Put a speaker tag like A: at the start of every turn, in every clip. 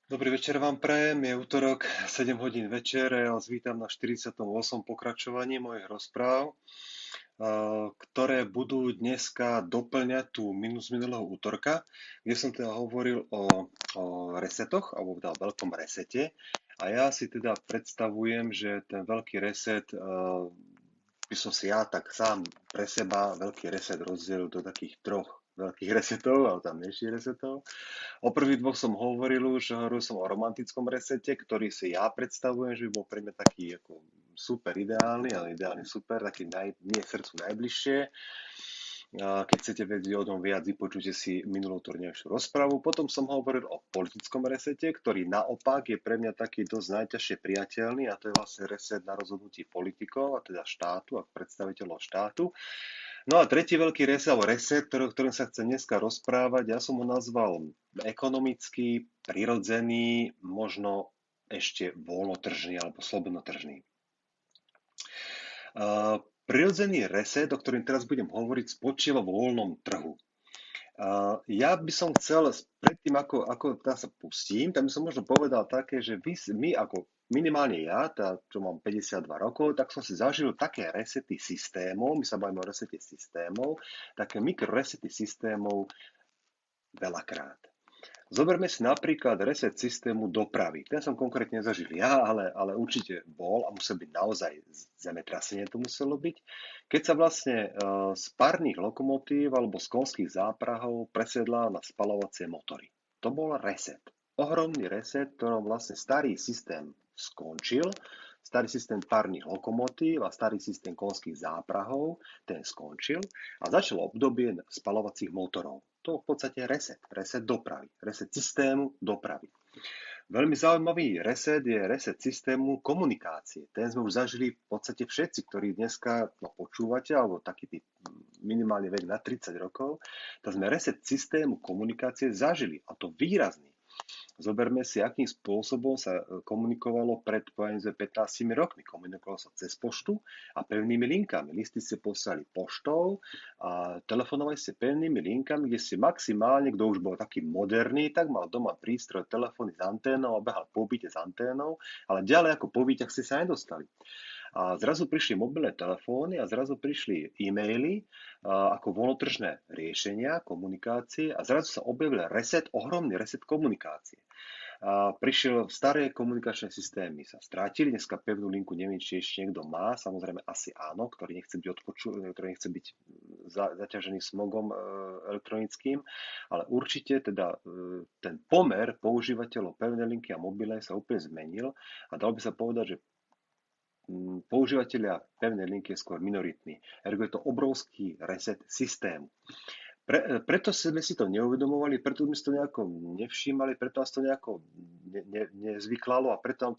A: Dobrý večer vám prajem, je útorok 7 hodín večer a ja vás vítam na 48. pokračovaní mojich rozpráv, ktoré budú dneska doplňať tú minus minulého útorka, kde som teda hovoril o resetoch, alebo teda o veľkom resete. A ja si teda predstavujem, že ten veľký reset by som si ja tak sám pre seba veľký reset rozdelil do takých troch veľkých resetov, alebo tam menších resetov. O prvých dvoch som hovoril som o romantickom resete, ktorý si ja predstavujem, že by bol pre mňa taký ako super ideálny, ale ideálny super, taký nie srdcu najbližšie. Keď chcete vedieť o tom viac, vypočujte si minulú torňajšiu rozpravu. Potom som hovoril o politickom resete, ktorý naopak je pre mňa taký dosť najťažšie priateľný, a to je vlastne reset na rozhodnutí politikov, a teda štátu a predstaviteľov štátu. No a tretí veľký reset, alebo reset, ktorým sa chcem dneska rozprávať, ja som ho nazval ekonomický, prirodzený, možno ešte voľnotržný alebo slobodnotržný. Prirodzený reset, o ktorým teraz budem hovoriť, spočíva vo voľnom trhu. Ja by som chcel, predtým ako sa pustím, tam by som možno povedal také, že my ako minimálne ja, čo mám 52 rokov, tak som si zažil také resety systémov, my sa bavíme o resete systémov, také mikroresety systémov veľakrát. Zoberme si napríklad reset systému dopravy. Ten som konkrétne zažil ja, ale určite bol a musel byť naozaj zemetrasenie to muselo byť. Keď sa vlastne z párnych lokomotív alebo z konských záprahov presedla na spalovacie motory. To bol reset. Ohromný reset, ktorom vlastne starý systém skončil, starý systém párnych lokomotív a starý systém konských záprahov, ten skončil a začalo obdobie spalovacích motorov. To v podstate reset dopravy, reset systému dopravy. Veľmi zaujímavý reset je reset systému komunikácie. Ten sme už zažili v podstate všetci, ktorí dneska počúvate, alebo taký typ minimálne vek na 30 rokov, tak sme reset systému komunikácie zažili, a to výrazný. Zoberme si, akým spôsobom sa komunikovalo pred 15 rokmi. Komunikovalo sa cez poštu a pevnými linkami. Listy ste poslali poštou a telefonovali ste pevnými linkami, kde si maximálne, kto už bol taký moderný, tak mal doma prístroj telefóny s anténou a behal po byte s anténou, ale ďalej ako po byťach ste sa nedostali. A zrazu prišli mobilné telefóny a zrazu prišli e-maily ako voľnotržné riešenia komunikácie a zrazu sa objavil ohromný reset komunikácie. Prišiel staré komunikačné systémy, sa strátili, dneska pevnú linku neviem, či ešte niekto má, samozrejme asi áno, ktorý nechce byť zaťažený smogom elektronickým, ale určite teda ten pomer používateľov pevnej linky a mobilnej sa úplne zmenil a dalo by sa povedať, že používateľia pevnej linky je skôr minoritný. Ergo je to obrovský reset systému. Preto sme si to neuvedomovali, preto sme si to nejako nevšímali, preto nás to nejako nezvyklalo a preto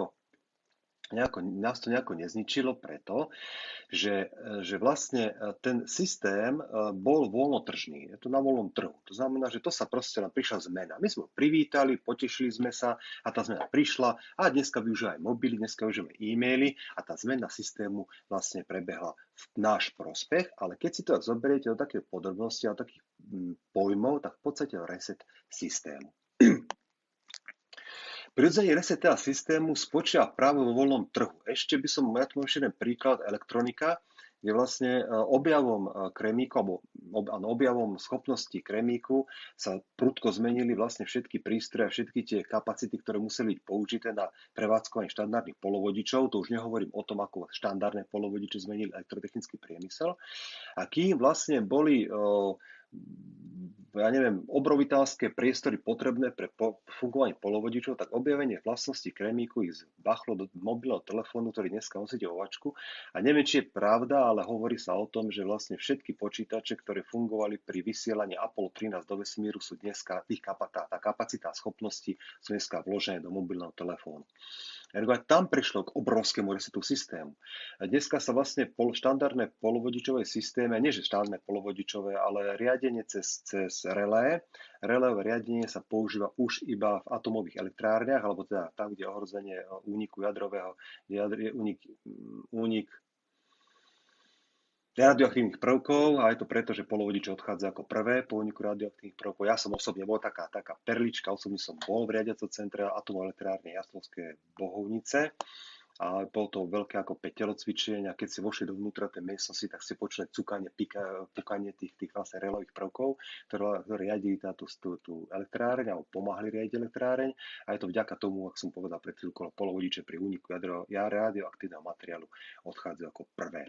A: nás to nejako nezničilo preto, že vlastne ten systém bol voľnotržný. Je to na voľnom trhu. To znamená, že to sa proste prišla zmena. My sme ho privítali, potešili sme sa a tá zmena prišla a dneska využívame mobily, dneska využívame e-maily a tá zmena systému vlastne prebehla v náš prospech, ale keď si to zoberiete do také podrobnosti a takých pojmov, tak v podstate reset systému. Prirodzene reset systému spočíva práve vo voľnom trhu. Ešte by som, ja tu mám ešte jeden príklad, elektronika, kde vlastne objavom kremíku, objavom schopnosti kremíku sa prudko zmenili vlastne všetky prístroje, všetky tie kapacity, ktoré museli byť použité na prevádzkovanie štandardných polovodičov. To už nehovorím o tom, ako štandardné polovodiče zmenili elektrotechnický priemysel. A kým vlastne boli obrovitánske priestory potrebné pre fungovanie polovodičov, tak objavenie vlastnosti kremíku ich zbachlo do mobilného telefónu, ktorý dneska nosíte ovačku. A neviem, či je pravda, ale hovorí sa o tom, že vlastne všetky počítače, ktoré fungovali pri vysielaní Apollo 13 do vesmíru, sú dneska, tá kapacita a schopnosti sú dneska vložené do mobilného telefónu. Ergo aj tam prišlo k obrovskému resetu systému. A dneska sa vlastne štandardné polovodičové systémy, nie že štandardné polovodičové, ale riadenie cez relé. Reléové riadenie sa používa už iba v atomových elektrárniach, alebo teda tam, kde je ohrozenie úniku jadrového, únik radioaktívnych prvkov a je to preto, že polovodiče odchádza ako prvé po úniku radioaktívnych prvkov. Ja som osobne bol taká perlička, osobne som bol v riadiacom centre atomovej elektrárne Jaslovské Bohovnice a bolo to veľké ako 5 telocvičenie a keď si vošli dovnútra tej miestnosti, tak si počuli cukanie, pukanie tých vlastne relových prvkov, ktoré riadili tú elektráreň alebo pomáhali riadiť elektráreň a je to vďaka tomu, ak som povedal pred chvíľkou, polovodiče pri úniku radioaktívneho materiálu odchádzajú ako prvé.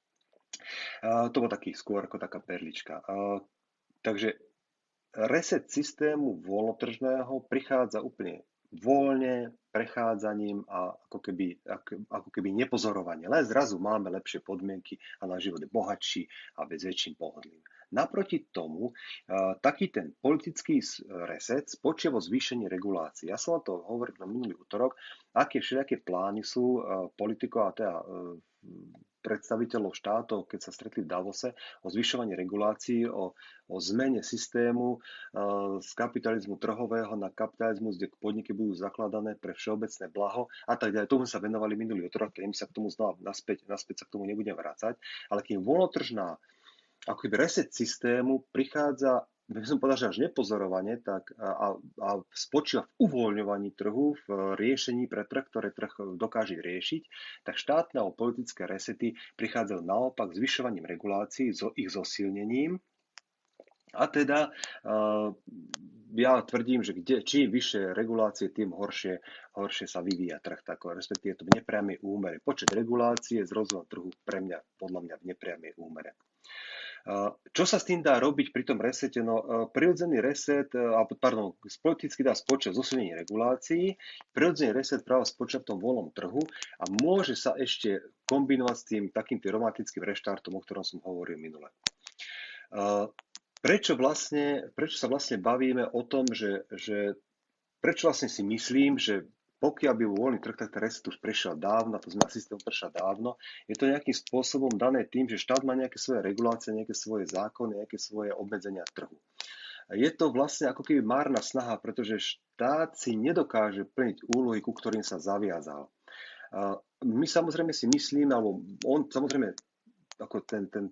A: To bol taký skôr ako taká perlička. Takže reset systému voľnotržného prichádza úplne voľne, prechádzaním a ako keby nepozorovanie. Len zrazu máme lepšie podmienky a náš život je bohatší a väčším pohodlím. Naproti tomu, taký ten politický reset spočíva vo zvýšení regulácií. Ja som vám to hovoril na minulý útorok, aké všelijaké plány sú politikov a teda predstaviteľov štátov, keď sa stretli v Davose, o zvyšovaní regulácií, o zmene systému z kapitalizmu trhového na kapitalizmus, kde podniky budú zakladané pre všeobecné blaho a tak ďalej. Tomu sa venovali minulý útorok, keď sa k tomu znova naspäť sa k tomu nebudem vrácať, ale kým voľnotržná ako keby reset systému prichádza, by som povedal, že až nepozorovanie, tak a spočíva v uvoľňovaní trhu, v riešení pre trh, ktoré trh dokáže riešiť, tak štátne a politické resety prichádzajú naopak zvyšovaním regulácií, ich zosilnením. A teda ja tvrdím, že čím vyššie regulácie, tým horšie sa vyvíja trh, respektíve to v nepriamej úmere. Počet regulácií je s rozvojom trhu podľa mňa v nepriamej úmere. Čo sa s tým dá robiť pri tom resete? No, prirodzený reset, politicky dá spočívať v zosilnení regulácií, prirodzený reset práve spočíva v tom voľnom trhu a môže sa ešte kombinovať s tým takým tým romantickým reštartom, o ktorom som hovoril minule. Prečo sa vlastne bavíme o tom, že prečo vlastne si myslím, že pokiaľ by voľný trh, tak ten reset už prešiel dávno, to znamená systém prešiel dávno, je to nejakým spôsobom dané tým, že štát má nejaké svoje regulácie, nejaké svoje zákony, nejaké svoje obmedzenia trhu. Je to vlastne ako keby márna snaha, pretože štát si nedokáže plniť úlohy, ku ktorým sa zaviazal. My samozrejme si myslíme, alebo on samozrejme ako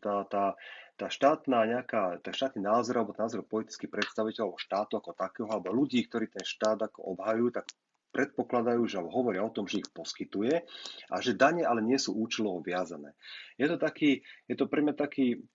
A: tá štátny názor alebo názor politických predstaviteľov štátu ako takého, alebo ľudí, ktorí ten štát ako obhajujú, tak predpokladajú, že hovoria o tom, že ich poskytuje a že dane ale nie sú účelovo viazané. Je to pre mňa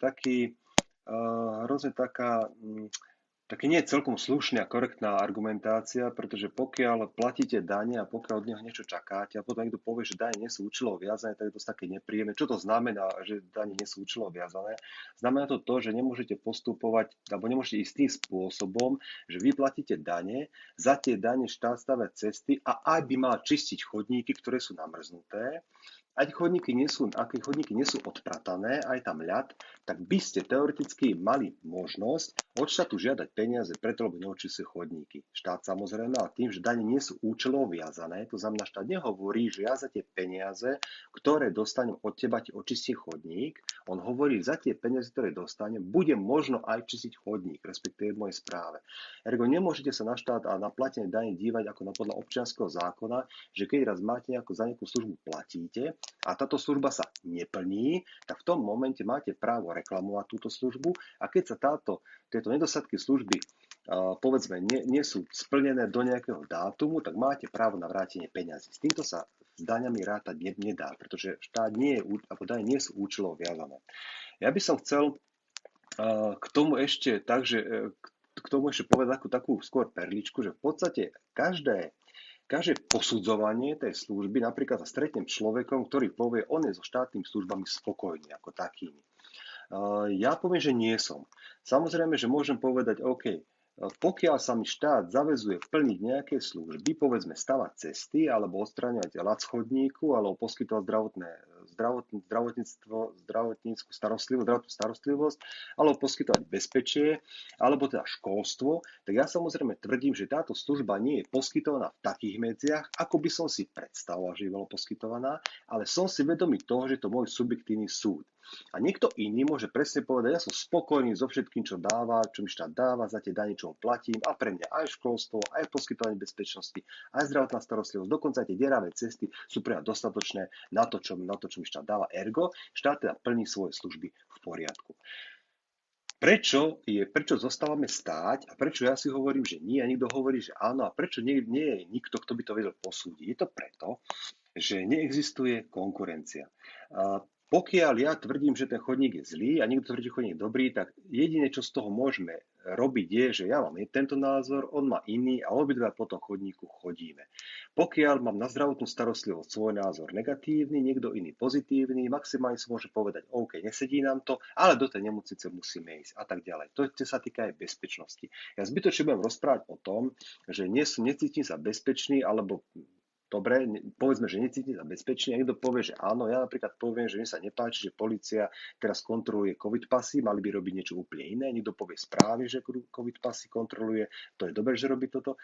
A: hrozne také nie je celkom slušná a korektná argumentácia, pretože pokiaľ platíte dane a pokiaľ od neho niečo čakáte a potom niekto povie, že dane nie sú účelovo viazané, tak je to také nepríjemné. Čo to znamená, že dane nie sú účelovo viazané? Znamená to, že nemôžete postupovať alebo nemôžete ísť tým spôsobom, že vy platíte dane, za tie dane štát stavia cesty a aj by mal čistiť chodníky, ktoré sú namrznuté. Ak chodníky nie sú odpratané, aj tam ľad, tak by ste teoreticky mali možnosť od štátu žiadať peniaze preto, lebo neočistí chodníky. Štát samozrejme, ale tým, že dane nie sú účelovo viazané, to znamená, štát nehovorí, že ja za tie peniaze, ktoré dostanem od teba, ti očistím chodník. On hovorí, za tie peniaze, ktoré dostanem, bude možno aj čistiť chodník, respektíve v mojej správe. Ergo nemôžete sa na štát a na platenie dane dívať ako na podľa občianskeho zákona, že keď raz máte za nejakú službu platíte, a táto služba sa neplní, tak v tom momente máte právo reklamovať túto službu a keď sa tieto nedostatky služby povedzme nie sú splnené do nejakého dátumu, tak máte právo na vrátenie peňazí. S týmto sa s daňami rátať nedá, pretože štát dane nie sú účelovo viazané. Ja by som chcel k tomu ešte povedať takú skôr perličku, že v podstate každé posudzovanie tej služby, napríklad sa stretnem človekom, ktorý povie, on je so štátnymi službami spokojný ako takými. Ja poviem, že nie som. Samozrejme, že môžem povedať, OK, pokiaľ sa mi štát zaväzuje plniť nejaké služby, povedzme stavať cesty, alebo odstraňovať ľad z chodníku, alebo poskytovať zdravotníckú starostlivosť, alebo poskytovať bezpečie, alebo teda školstvo, tak ja samozrejme tvrdím, že táto služba nie je poskytovaná v takých medziach, ako by som si predstavoval, že by bola poskytovaná, ale som si vedomý toho, že to môj subjektívny súd. A niekto iný môže presne povedať, ja som spokojný so všetkým, čo dáva, čo mi štát dáva, za tie dane, čo mu platím a pre mňa aj školstvo, aj poskytovanie bezpečnosti, aj zdravotná starostlivosť, dokonca aj tie deravé cesty sú pre mňa dostatočné na to, čo mi štát dáva. Ergo, štát teda plní svoje služby v poriadku. Prečo zostávame stáť a prečo ja si hovorím, že nie a niekto hovorí, že áno a prečo nie je nikto, kto by to vedel posúdiť. Je to preto, že neexistuje konkurencia. A pokiaľ ja tvrdím, že ten chodník je zlý a niekto tvrdí, že chodník je dobrý, tak jediné, čo z toho môžeme robiť, je, že ja mám tento názor, on má iný a obidva po tom chodníku chodíme. Pokiaľ mám na zdravotnú starostlivosť svoj názor negatívny, niekto iný pozitívny, maximálne si môže povedať, OK, nesedí nám to, ale do tej nemocnice musíme ísť a tak ďalej. To sa týka aj bezpečnosti. Ja zbytočne budem rozprávať o tom, že necítim sa bezpečný alebo dobre, povedzme, že necítim sa bezpečne, a niekto povie, že áno, ja napríklad poviem, že mi sa nepáči, že polícia teraz kontroluje covid pasy, mali by robiť niečo úplne iné, niekto povie správne, že covid pasy kontroluje, to je dobré, že robí toto,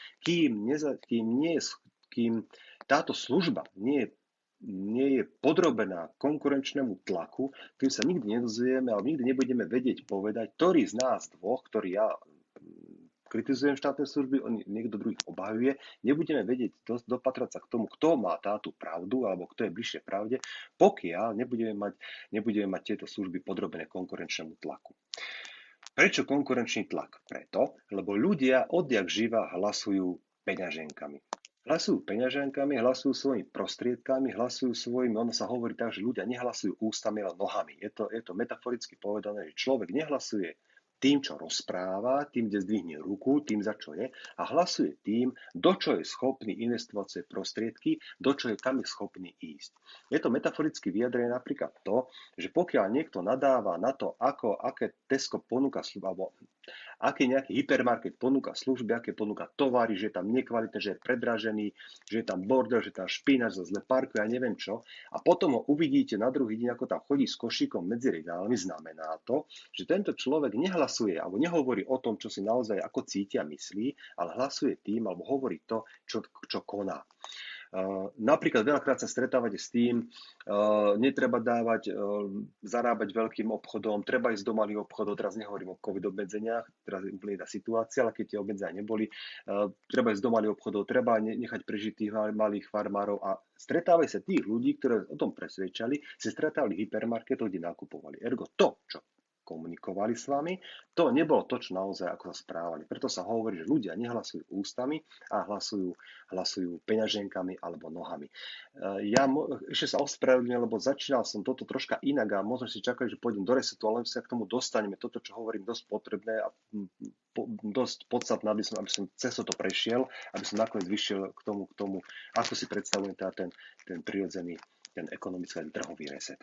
A: kým táto služba nie je podrobená konkurenčnému tlaku, tým sa nikdy nedozvieme, ale nikdy nebudeme vedieť povedať, ktorý z nás dvoch, ktorý ja kritizujem štátne služby, niekto druhý obhajuje, nebudeme vedieť dopatrať sa k tomu, kto má tátu pravdu alebo kto je bližšie pravde, pokiaľ nebudeme mať tieto služby podrobené konkurenčnému tlaku. Prečo konkurenčný tlak? Preto, lebo ľudia odjak živa hlasujú peňaženkami. Hlasujú peňaženkami, hlasujú svojimi prostriedkami, hlasujú svojimi, ono sa hovorí tak, že ľudia nehlasujú ústami, ale nohami. Je to metaforicky povedané, že človek nehlasuje tým, čo rozpráva, tým, kde zdvihne ruku, tým, za čo je, a hlasuje tým, do čo je schopný investovať svoje prostriedky, do čo je kam je schopný ísť. Je to metaforicky vyjadrené napríklad to, že pokiaľ niekto nadáva na to, aké Tesco ponúka služby, alebo aký nejaký hypermarket ponúka služby, aké ponúka tovary, že je tam nekvalitné, že je predražený, že je tam bordel, že tam špínač za zle parkuje, ja neviem čo. A potom ho uvidíte na druhý deň, ako tam chodí s košíkom medzi regálmi, znamená to, že tento človek nehlasuje alebo nehovorí o tom, čo si naozaj ako cíti a myslí, ale hlasuje tým alebo hovorí to, čo koná. Napríklad veľakrát sa stretávate s tým, netreba zarábať veľkým obchodom, treba ísť do malých obchodov, teraz nehovorím o covid obmedzeniach, teraz je úplne iná situácia, ale keď tie obmedzenia neboli, treba ísť do malých obchodov, treba nechať prežiť tých malých farmárov a stretávajú sa tých ľudí, ktorí o tom presvedčali, sa stretávali v hypermarketoch, kde nakupovali. Ergo to, čo komunikovali s vami, to nebolo to, čo naozaj ako sa správali. Preto sa hovorí, že ľudia nehlasujú ústami a hlasujú peňaženkami alebo nohami. Ja ešte sa ospravedlňujem, lebo začínal som toto troška inak a možno si čakali, že pôjdem do resetu, ale sa k tomu dostaneme. Toto, čo hovorím, dosť potrebné a dosť podstatné, aby som cez to prešiel, aby som nakoniec vyšiel k tomu, ako si predstavujem ten prirodzený, ten ekonomický, ten trhový reset.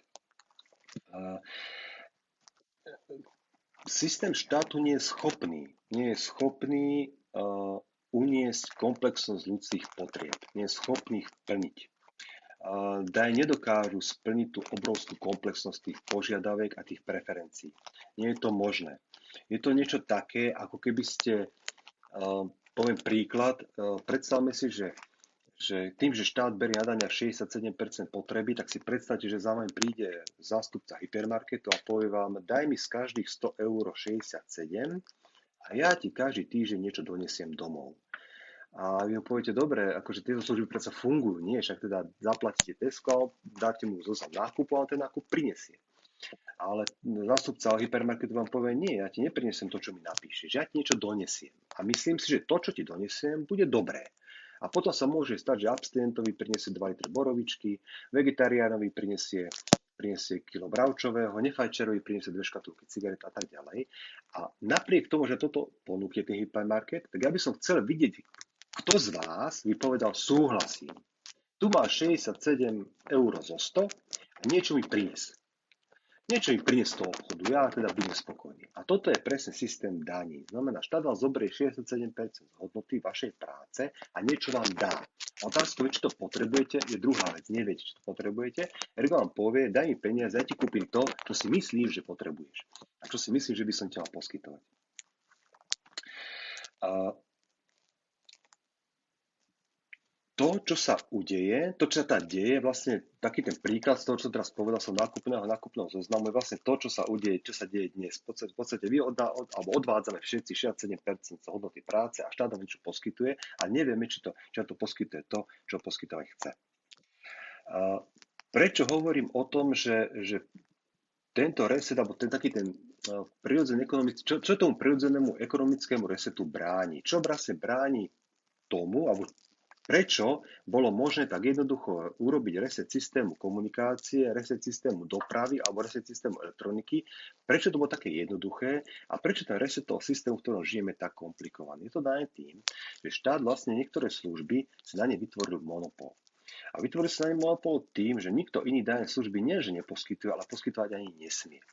A: Systém štátu nie je schopný uniesť komplexnosť ľudských potrieb, nie je schopný ich plniť. Nedokážu splniť tú obrovskú komplexnosť tých požiadaviek a tých preferencií. Nie je to možné. Je to niečo také, ako keby ste, poviem príklad, predstavme si, že tým, že štát berie na daniach 67% potreby, tak si predstavte, že za vami príde zástupca hypermarketu a povie vám, daj mi z každých 100 eur 67 a ja ti každý týždeň niečo donesiem domov. A vy ho poviete, dobre, akože tieto služby predsa fungujú, nie? Však teda zaplatíte Tesco, dáte mu zoznam nákupu a on ten nákup prinesie. Ale zástupca hypermarketu vám povie, nie, ja ti neprinesiem to, čo mi napíšeš, ja ti niečo donesiem. A myslím si, že to, čo ti donesiem, bude dobré. A potom sa môže stať, že abstinentovi prinesie 2 litre borovičky, vegetariánovi prinesie kilo bravčového, nefajčerovi prinesie 2 škatulky cigaret a tak ďalej. A napriek tomu, že toto ponúkne ten hypermarket, tak ja by som chcel vidieť, kto z vás by povedal súhlasím. Tu máš 67 eur zo 100 a niečo mi prinies. Niečo im priniesť z toho obchodu, ja teda budem spokojný. A toto je presne systém daní. Znamená, štát vám zoberie 67% z hodnoty vašej práce a niečo vám dá. Otázka, či to potrebujete, je druhá vec. Neviete, či to potrebujete. Ergo vám povie, daj mi peniaze, ja ti kúpim to, čo si myslíš, že potrebuješ. A čo si myslíš, že by som ti mal poskytovať. to, čo sa udeje, to, čo sa tá deje, vlastne taký ten príklad z toho, čo teraz povedal som nákupného zoznamu, je vlastne to, čo sa udeje, čo sa deje dnes. V podstate alebo odvádzame všetci 67% z hodnoty práce a štát nám niečo poskytuje a nevieme, či to poskytuje to, čo poskytovať chce. A prečo hovorím o tom, že tento reset, alebo ten prirodzený ekonomický, čo tomu prirodzenému ekonomickému resetu bráni? Čo vlastne bráni tomu, alebo prečo bolo možné tak jednoducho urobiť reset systému komunikácie, reset systému dopravy alebo reset systému elektroniky? Prečo to bolo také jednoduché a prečo ten reset toho systému, v ktorom žijeme, tak komplikovaný? Je to dané tým, že štát vlastne niektoré služby si na ne vytvoril monopol. A vytvoril sa na ne monopol tým, že nikto iný dané služby nie, že neposkytuje, ale poskytovať ani nesmie.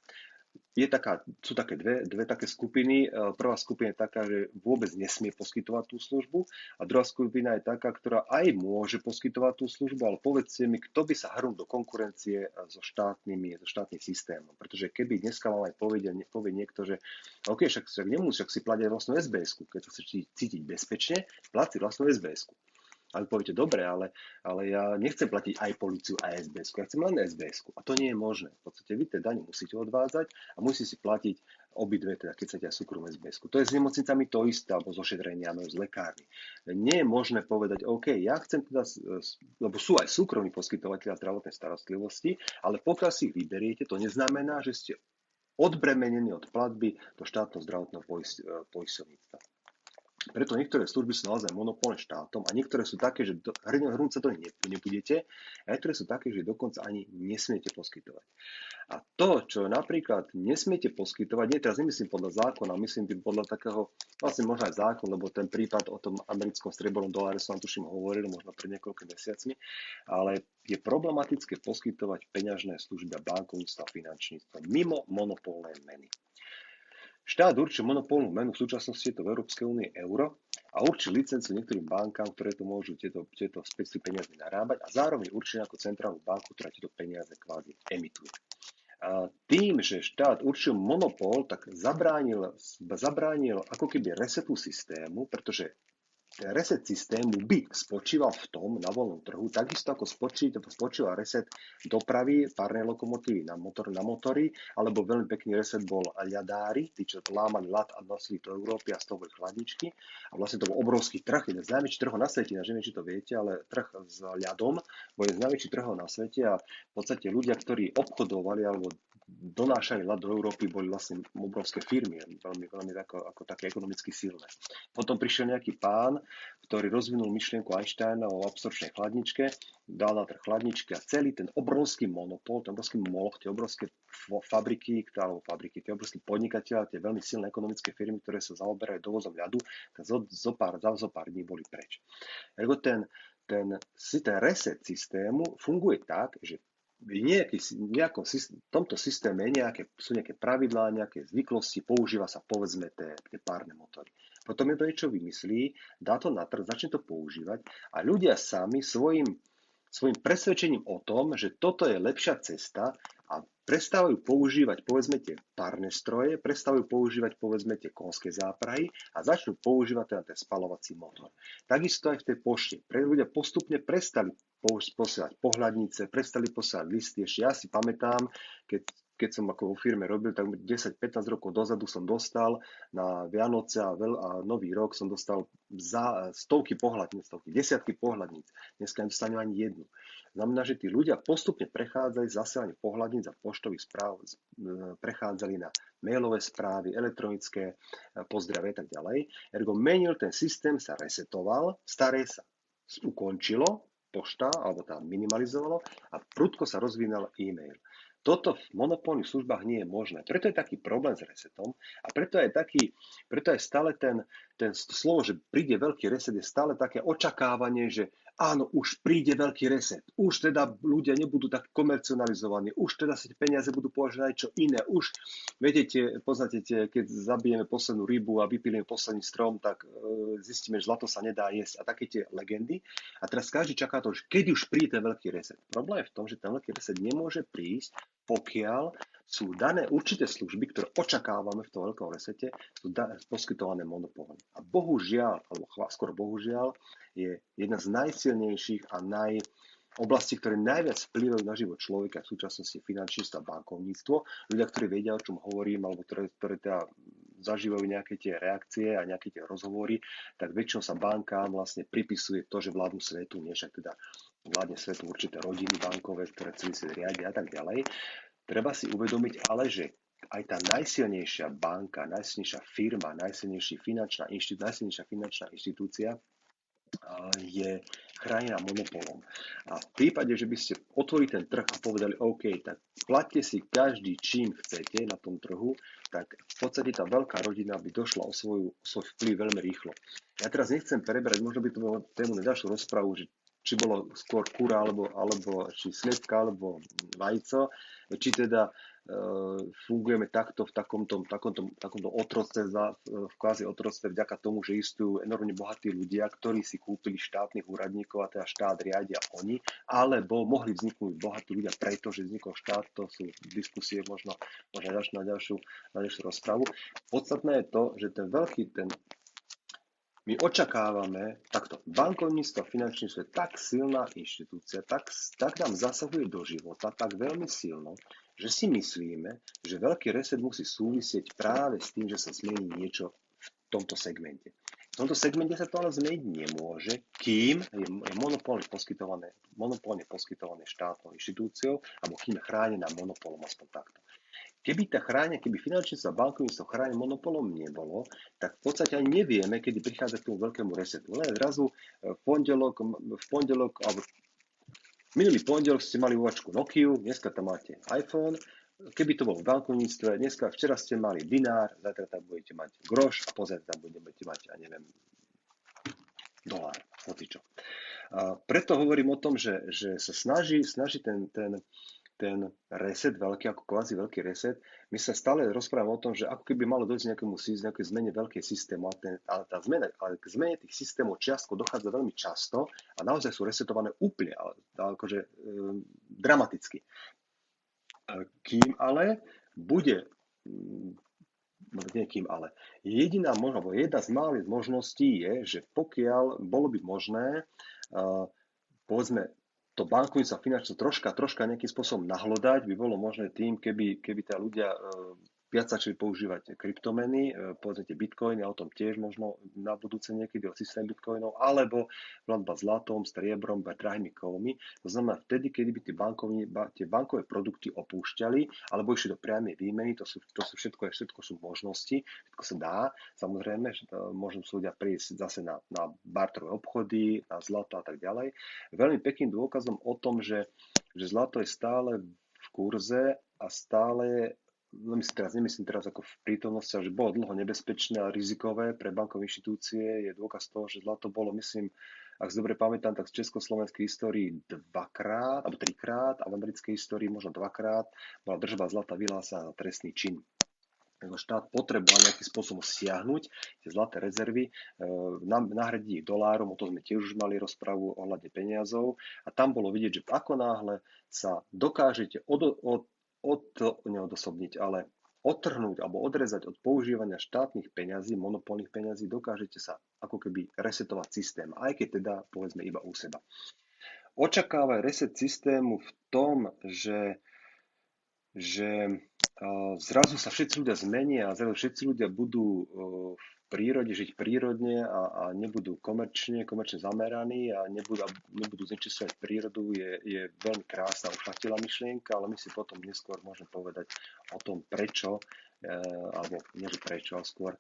A: Sú také dve také skupiny. Prvá skupina je taká, že vôbec nesmie poskytovať tú službu a druhá skupina je taká, ktorá aj môže poskytovať tú službu, ale povedzte mi, kto by sa hrnul do konkurencie so štátnym systémom. Pretože keby dneska mal aj povie niekto, že OK, však nemusí, však si platiť vlastnú SBS-ku. Keď sa chceš cítiť bezpečne, platí vlastnú SBS-ku. A vy poviete, dobre, ale ja nechcem platiť aj políciu, aj SBS-ku. Ja chcem len SBS-ku. A to nie je možné. V podstate vy tie dane musíte odvádzať a musí si platiť obidve, teda keď chcete aj súkromnú SBS-ku. To je s nemocnicami to isté, alebo so šetreniami, z lekárny. Nie je možné povedať, OK, ja chcem teda, lebo sú aj súkromní poskytovateľia zdravotnej starostlivosti, ale pokiaľ si ich vyberiete, to neznamená, že ste odbremenení od platby do štátneho zdravotného poisťovníctva. Preto niektoré služby sú naozaj monopolné štátom a niektoré sú také, že hrnúť sa do nich nebudete a niektoré sú také, že dokonca ani nesmiete poskytovať. A to, čo napríklad nesmiete poskytovať, nie teraz nemyslím podľa zákona, myslím tým podľa takého, vlastne možno aj zákon, lebo ten prípad o tom americkom striebornom doláre som vám tuším hovoril, možno pred niekoľkými mesiacmi, ale je problematické poskytovať peňažné služby a bankovníctvo a finančníctvo mimo monopolné meny. Štát určil monopolnú menu, v súčasnosti je to v Európskej únie euro a určil licenciu niektorým bankám, ktoré to môžu tieto späť peniaze narábať a zároveň určil ako centrálnu banku, ktorá tieto peniaze kvázi emituje. A tým, že štát určil monopol, tak zabránil ako keby resetu systému, pretože reset systému by spočíval v tom na voľnom trhu, takisto ako spočíval reset dopravy párnej lokomotívy na motory, alebo veľmi pekný reset bol ľadári, tí, čo lámali ľad a nosili do Európy a z toho boli chladničky. A vlastne to bol obrovský trh, jeden z najväčších trhov na svete, neviem, či to viete, ale trh s ľadom bol jeden z najväčších trhov na svete a v podstate ľudia, ktorí obchodovali alebo donášali ľad do Európy, boli vlastne obrovské firmy, veľmi, veľmi ako také ekonomicky silné. Potom prišiel nejaký pán, ktorý rozvinul myšlienku Einsteina o absorpčnej chladničke, dal na trh chladničky a celý ten obrovský monopol, ten obrovský moloch, tie obrovské fabriky, tie obrovské podnikateľe, tie veľmi silné ekonomické firmy, ktoré sa zaoberajú dovozom ľadu, tak za zo pár dní boli preč. Ergo ten reset systému funguje tak, že v tomto systéme sú nejaké pravidlá, nejaké zvyklosti, používa sa povedzme tie párne motory. Potom je to niečo vymyslí, dá to na trh, začne to používať a ľudia sami svojim presvedčením o tom, že toto je lepšia cesta a prestávajú používať povedzme tie párne stroje, prestávajú používať povedzme tie konské záprahy a začnú používať ten spalovací motor. Takisto aj v tej pošte. Ľudia postupne prestali posielať pohľadnice, prestali posielať listy. Ešte ja si pamätám, keď som ako vo firme robil, tak 10-15 rokov dozadu som dostal na Vianoce a Nový rok som dostal za stovky pohľadníc, desiatky pohľadníc. Dneska nedostanú ani jednu. Znamená, že tí ľudia postupne prechádzali z zasielania pohľadníc a poštových správ, prechádzali na mailové správy, elektronické pozdravy a tak ďalej. Ergo menil ten systém, sa resetoval, staré sa ukončilo, pošta, alebo tam minimalizovalo a prudko sa rozvinal e-mail. Toto v monopolných službách nie je možné. Preto je taký problém s resetom a preto je stále ten slovo, že príde veľký reset, je stále také očakávanie, že áno, už príde veľký reset, už teda ľudia nebudú tak komercionalizovaní, už teda sa peniaze budú považovať čo iné, už poznáte, keď zabijeme poslednú rybu a vypílime posledný strom, tak zistíme, že zlato sa nedá jesť a také tie legendy. A teraz každý čaká to, že keď už príde ten veľký reset. Problém je v tom, že ten veľký reset nemôže prísť, pokiaľ sú dané určité služby, ktoré očakávame v tom veľkom resete, sú poskytované monopolom. A bohužiaľ, alebo skoro bohužiaľ, je jedna z najsilnejších a oblasti, ktoré najviac vplyvajú na život človeka v súčasnosti finančníctvo a bankovníctvo. Ľudia, ktorí vedia, o čom hovorím, alebo ktoré teda zažívajú nejaké tie reakcie a nejaké tie rozhovory, tak väčšinou sa bankám vlastne pripisuje to, že vládnu svetu, nie však teda vládne svetu určité rodiny bankové, ktoré celý svet riadia a tak ďalej. Treba si uvedomiť ale, že aj tá najsilnejšia banka, najsilnejšia firma, najsilnejšia finančná inštitúcia je chránená monopolom. A v prípade, že by ste otvorili ten trh a povedali, OK, tak platte si každý čím chcete na tom trhu, tak v podstate tá veľká rodina by došla o svoj vplyv veľmi rýchlo. Ja teraz nechcem preberať, možno by to bolo tému na ďalšiu rozpravu, že či bolo skôr kura, alebo či sliepka, alebo vajco, či teda fungujeme takto v takomto otroctve, v kvázi otroctve vďaka tomu, že existujú enormne bohatí ľudia, ktorí si kúpili štátnych úradníkov a teda štát riadia oni, alebo mohli vzniknúť bohatí ľudia pretože vznikol štát, to sú diskusie možno na ďalšiu rozpravu. Podstatné je to, že my očakávame, takto, bankovníctvo a finančníctvo je tak silná inštitúcia, tak nám zasahuje do života, tak veľmi silno, že si myslíme, že veľký reset musí súvisieť práve s tým, že sa zmení niečo v tomto segmente. V tomto segmente sa to ale zmeniť nemôže, kým je monopólne poskytované štátnou inštitúciou, alebo kým je chránená monopolom, aspoň takto. Keby finančníctvo a bankovníctvo chránené monopolom nebolo, tak v podstate ani nevieme, kedy prichádza k tomu veľkému resetu. Len zrazu v pondelok, alebo minulý pondelok ste mali uvačku Nokiu, dneska tam máte iPhone. Keby to bolo v bankovníctve, včera ste mali dinár, zajtra tam budete mať groš a pozajtra tam budete mať, ja neviem, dolár, hocičo. Preto hovorím o tom, že sa snaží ten reset veľký, ako kvázi veľký reset, my sa stále rozprávame o tom, že ako keby malo dojsť nejakej zmene veľkej systému, ale k zmene tých systémov čiastko dochádza veľmi často a naozaj sú resetované úplne, akože dramaticky. Kým ale bude, jedna z málic možností je, že pokiaľ bolo by možné, povedzme, to bankovníctvo a finančné troška nejakým spôsobom nahlodať, by bolo možné tým, keby tá ľudia viac začali používať kryptomeny, povedzme bitcoiny, a o tom tiež možno na budúce niekedy o systém bitcoinov, alebo platba zlatom, striebrom, drahými kovmi. To znamená vtedy, kedy by tie bankové produkty opúšťali, alebo išli do priamej výmeny, to sú všetko sú možnosti, všetko sa dá. Samozrejme, môžu sú ľudia prísť zase na barterové obchody, na zlato a tak ďalej. Veľmi pekným dôkazom o tom, že zlato je stále v kurze a stále nemyslím teraz ako v prítomnosti, ale že bolo dlho nebezpečné a rizikové pre bankové inštitúcie, je dôkaz toho, že zlato bolo, myslím, ak si dobre pamätám, tak v československej histórii dvakrát, alebo trikrát, a v americkej histórii možno dvakrát bola držba zlata vyhlásená za trestný čin. Štát potreboval nejakým spôsobom stiahnuť tie zlaté rezervy, nahradiť ich dolárom, o tom sme tiež už mali rozpravu ohľadne peniazov, a tam bolo vidieť, že ako náhle sa dokážete neodosobniť, ale odtrhnúť alebo odrezať od používania štátnych peňazí, monopolných peňazí, dokážete sa ako keby resetovať systém, aj keď teda povedzme iba u seba. Očakávaj reset systému v tom, že zrazu sa všetci ľudia zmenia a zrazu všetci ľudia budú v prírode, žiť prírodne a nebudú komerčne zameraní a nebudú znečisťovať prírodu, je veľmi krásna, ušľachtilá myšlienka, ale my si potom neskôr môžeme povedať o tom, prečo, alebo nie že prečo, ale skôr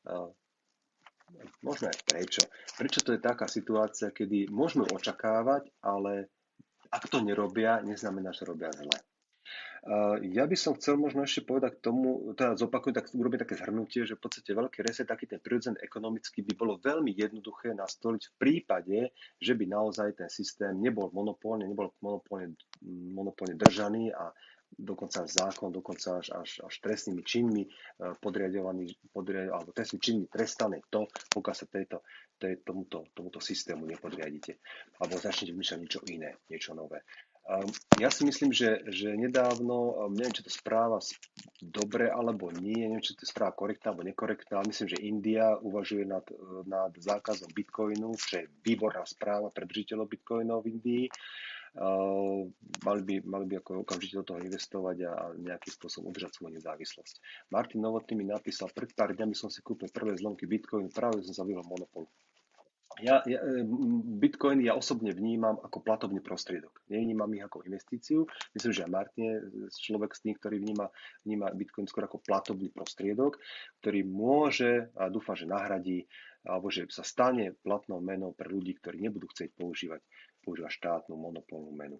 A: možno aj prečo. Prečo to je taká situácia, kedy môžeme očakávať, ale ak to nerobia, neznamená, že robia zle. Ja by som chcel možno ešte povedať k tomu, teda zopakujem, tak urobím také zhrnutie, že v podstate veľký reset, taký ten prirodzený ekonomický, by bolo veľmi jednoduché nastoliť v prípade, že by naozaj ten systém nebol monopolne monopolne držaný a dokonca zákon, dokonca až trestnými činmi podriadovaný, alebo trestnými činmi trestané to, pokiaľ sa tomuto systému nepodriadite. Alebo začnete vymýšľať niečo iné, niečo nové. Um, Ja si myslím, že nedávno, neviem, či to správa dobre alebo nie, neviem, či to je správa korektná alebo nekorektná, ale myslím, že India uvažuje nad zákazom bitcoinu, čo je výborná správa pre držiteľov bitcoinov v Indii. Mali by ako okamžite do toho investovať a nejakým spôsobom udržať svoju nezávislosť. Martin Novotný mi napísal, pred pár dňami som si kúpil prvé zlomky bitcoinu, práve som sa vyhol monopolu. Bitcoin ja osobne vnímam ako platobný prostriedok. Nevnímam ich ako investíciu. Myslím, že aj Martin je človek z tých, ktorý vníma Bitcoin skôr ako platobný prostriedok, ktorý môže, a dúfam, že nahradí, alebo že sa stane platnou menou pre ľudí, ktorí nebudú chcieť používať štátnu monopolnú menu.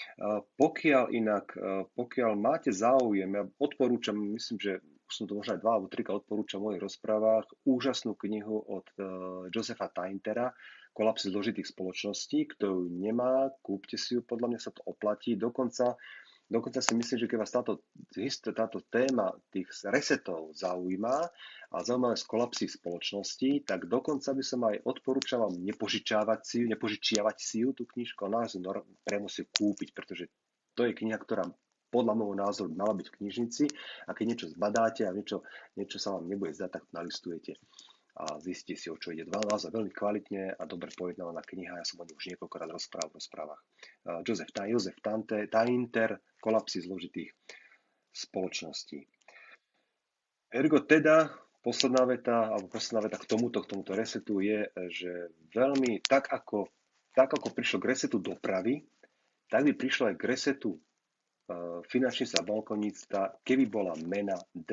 A: Pokiaľ máte záujem, ja odporúčam, myslím, že už som to možno aj 2 alebo 3 odporúčam v mojich rozprávach, úžasnú knihu od Josepha Taintera, Kolapsy zložitých spoločností. Kto ju nemá, kúpte si ju, podľa mňa sa to oplatí. Dokonca si myslím, že keď vás táto téma tých resetov zaujíma a zaujímavé z kolapsy spoločnosti, tak dokonca by som aj odporúčal vám nepožičiavať si ju, tú knižku, a naozaj priamo si ju kúpiť, pretože to je kniha, ktorá podľa môjho názoru mala byť v knižnici a keď niečo zbadáte a niečo sa vám nebude zdať, tak nalistujete a zistíte si, o čo ide. Naozaj veľmi kvalitne a dobre pojednávaná kniha, ja som o nej už niekoľkokrát rozprával v rozprávach. Joseph Tainter, Kolapsy zložitých spoločností. Ergo teda, posledná veta k tomuto resetu je, že veľmi, tak ako prišlo k resetu dopravy, tak by prišlo aj k resetu finančníctva a bankovníctva, keby bola mena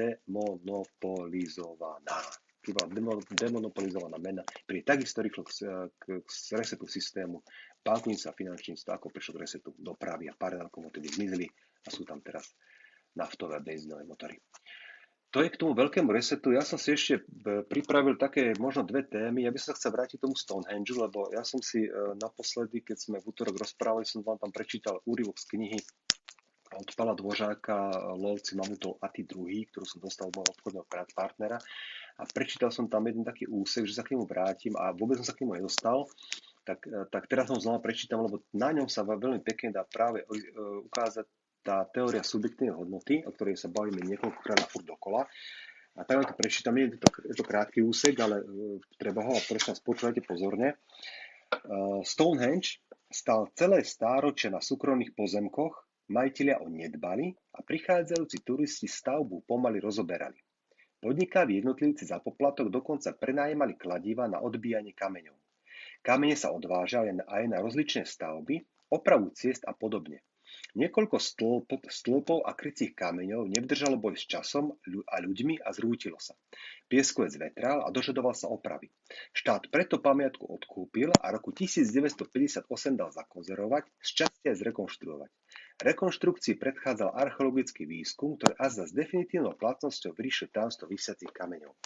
A: demonopolizovaná. Keby bola demonopolizovaná mena, príde takisto rýchlo k resetu systému bankovníctva a finančníctva, ako prišlo k resetu dopravy a pár lokomotívy zmizli a sú tam teraz naftové a benzínové motory. To je k tomu veľkému resetu. Ja som si ešte pripravil také možno 2 témy. Ja by som sa chcel vrátiť k tomu Stonehengeu, lebo ja som si naposledy, keď sme v útorok rozprávali, som vám tam prečítal úryvok z knihy od Pala Dvořáka Lovci mamutov a tí druhý, ktorú som dostal od môjho obchodného partnera. A prečítal som tam jeden taký úsek, že sa k nemu vrátim a vôbec som sa k nemu nedostal. Tak teraz som znova prečítam, lebo na ňom sa veľmi pekne dá práve ukázať tá teória subjektívnej hodnoty, o ktorej sa bavíme niekoľkokrát a furt dokola. A tak to prečítam, je to krátky úsek, ale treba ho a prosím vás, počúvajte pozorne. Stonehenge stal celé stáročie na súkromných pozemkoch, majitelia o nedbali a prichádzajúci turisti stavbu pomaly rozoberali. Podnikaví jednotlivci za poplatok dokonca prenajímali kladiva na odbíjanie kameňov. Kamene sa odvážali aj na rozličné stavby, opravu ciest a podobne. Niekoľko stĺpov a krycích kameňov nevydržalo boj s časom a ľuďmi a zrútilo sa. Pieskovec vetral a dožadoval sa opravy. Štát preto pamiatku odkúpil a roku 1958 dal zakonzervovať, sčasť aj zrekonštruovať. Rekonštrukcii predchádzal archeologický výskum, ktorý azda s definitívnou platnosťou vyriešil tajomstvo visiacich kameňov.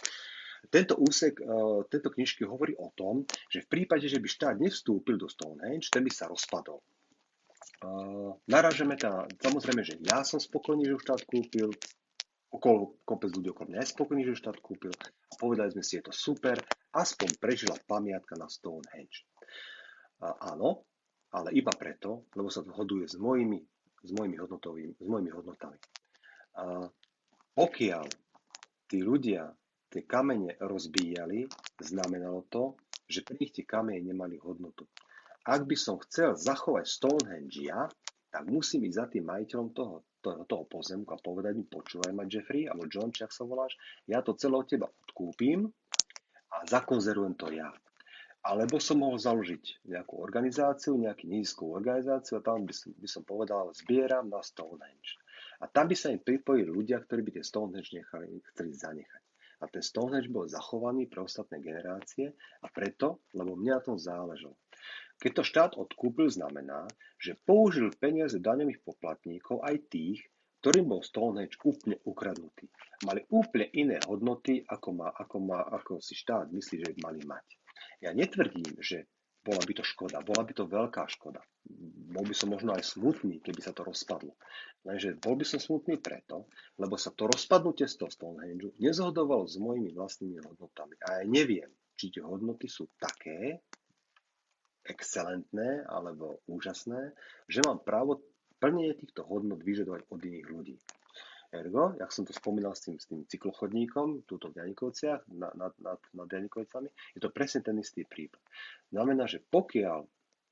A: Tento knižky hovorí o tom, že v prípade, že by štát nevstúpil do Stonehenge, ten by sa rozpadol. Narážame tam, samozrejme, že ja som spokojný, že už štát kúpil, kopec ľudí okolo mňa je spokojný, že už štát kúpil a povedali sme si, je to super, aspoň prežila pamiatka na Stonehenge. Áno, ale iba preto, lebo sa to hoduje s mojimi hodnotami. Pokiaľ tí ľudia tie kamene rozbíjali, znamenalo to, že pre nich tie kamene nemali hodnotu. Ak by som chcel zachovať Stonehenge tak musím ísť za tým majiteľom toho pozemku a povedať mi, počúvaj ma Jeffrey, alebo John, či ak sa voláš, ja to celé od teba odkúpim a zakonzervujem to ja. Alebo som mohol založiť nejakú organizáciu, nejakú neziskovú organizáciu a tam by som povedal, zbieram na Stonehenge. A tam by sa im pripojili ľudia, ktorí by tie Stonehenge chceli zanechať. A ten Stonehenge bol zachovaný pre ostatné generácie a preto, lebo mňa na tom záležalo. Keď to štát odkúpil, znamená, že použil peniaze daňových poplatníkov aj tých, ktorým bol Stonehenge úplne ukradnutý. Mali úplne iné hodnoty, ako si štát myslí, že by mali mať. Ja netvrdím, že bola by to škoda, bola by to veľká škoda. Bol by som možno aj smutný, keby sa to rozpadlo. Lenže bol by som smutný preto, lebo sa to rozpadnutie z toho Stonehengeu nezhodovalo s mojimi vlastnými hodnotami. A ja neviem, či tie hodnoty sú také, excelentné alebo úžasné, že mám právo plnenie týchto hodnot vyžadovať od iných ľudí. Ergo, jak som to spomínal s tým cyklochodníkom, túto v Janikovciach, nad Janikovcami, je to presne ten istý prípad. Znamená, že pokiaľ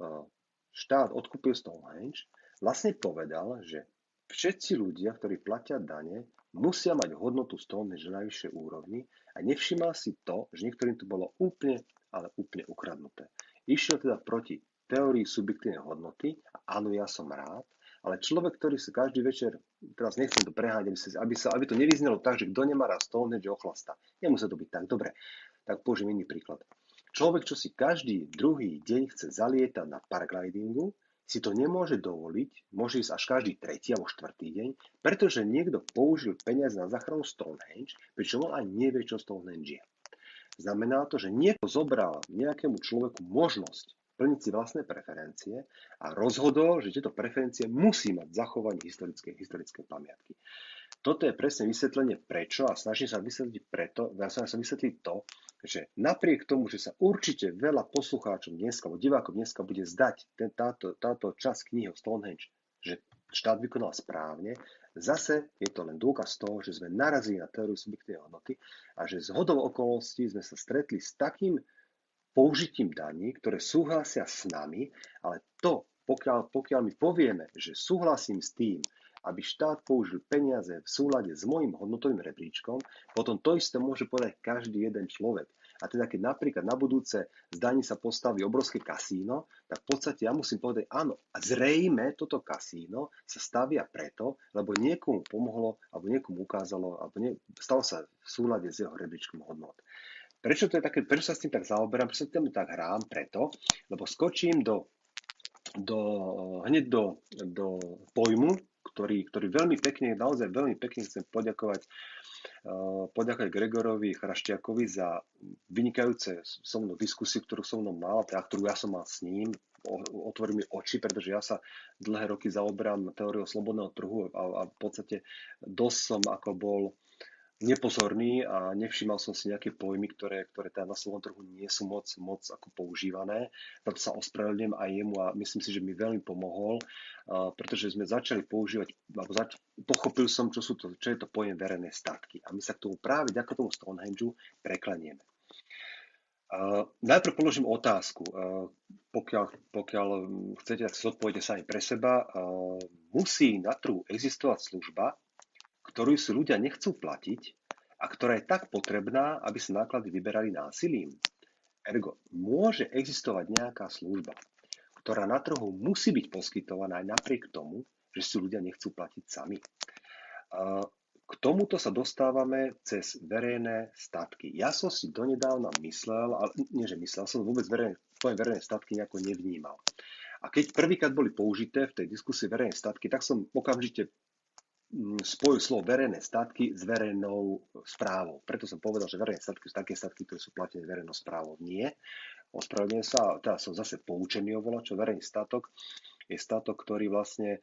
A: štát odkúpil Stonehenge, vlastne povedal, že všetci ľudia, ktorí platia dane, musia mať hodnotu Stonehenge na najvyššej úrovni a nevšímal si to, že niektorým to bolo úplne, ale úplne ukradnuté. Išiel teda proti teórii subjektívnej hodnoty a áno, ja som rád, ale človek, ktorý sa každý večer, teraz nechcem to preháňať, aby to nevyznelo tak, že kto nemá rád Stonehenge, ochlasta. Nemusí to byť tak. Dobre, tak použijem iný príklad. Človek, čo si každý druhý deň chce zalietať na paraglidingu, si to nemôže dovoliť, môže ísť až každý tretí alebo štvrtý deň, pretože niekto použil peniaze na záchranu Stonehenge, pričom on ani nevie, čo Stonehenge je. Znamená to, že niekto zobral nejakému človeku možnosť plniť si vlastné preferencie a rozhodol, že tieto preferencie musí mať zachovanie historické pamiatky. Toto je presne vysvetlenie prečo a snažím sa vysvetliť to, že napriek tomu, že sa určite veľa poslucháčom dneska, alebo divákom dneska bude zdať táto časť knihy o Stonehenge, že štát vykonal správne, zase je to len dôkaz toho, že sme narazili na teóriu subjektívnej hodnoty a že z hodou okolností sme sa stretli s takým použitím daní, ktoré súhlasia s nami, ale pokiaľ my povieme, že súhlasím s tým, aby štát použil peniaze v súlade s môjim hodnotovým rebríčkom, potom to isté môže povedať každý jeden človek. A teda keď napríklad na budúce z daní sa postaví obrovské kasíno, tak v podstate ja musím povedať, áno, a zrejme toto kasíno sa stavia preto, lebo niekomu pomohlo, alebo niekomu ukázalo, alebo stalo sa v súlade s jeho rebríčkom hodnot. Prečo sa s tým tak zaoberám, prečo sa s tým tak hrám? Preto, lebo skočím hneď do pojmu, ktorý veľmi pekne, naozaj veľmi pekne chcem poďakovať Gregorovi Chrašťákovi za vynikajúce so mnou diskusiu, ktorú so mnou mal, teda ktorú ja som mal s ním. Otvorí mi oči, pretože ja sa dlhé roky zaoberám teóriou slobodného trhu a v podstate dosť som ako bol nepozorný a nevšímal som si nejaké pojmy, ktoré teda na slobodnom trhu nie sú moc ako používané. Preto sa ospravedlňujem aj jemu a myslím si, že mi veľmi pomohol, pretože sme začali používať, pochopil som, čo je to pojem verejné statky. A my sa k tomu práve vďaka tomu Stonehengeu preklenieme. Najprv položím otázku. Pokiaľ chcete, tak si odpovedete sami pre seba. Musí na trhu existovať služba, ktorú si ľudia nechcú platiť a ktorá je tak potrebná, aby sa náklady vyberali násilím. Ergo, môže existovať nejaká služba, ktorá na trhu musí byť poskytovaná aj napriek tomu, že si ľudia nechcú platiť sami. K tomuto sa dostávame cez verejné statky. Ja som si donedávna myslel, ale nie že myslel, som vôbec verejné statky nejako nevnímal. A keď prvýkrát boli použité v tej diskusii verejné statky, tak som okamžite spojil slovo verejné statky s verejnou správou. Preto som povedal, že verejné statky sú také statky, ktoré sú platené verejnou správou. Nie. Ospravedlňujem sa, teraz som zase poučený o čo verejný statok je statok, ktorý vlastne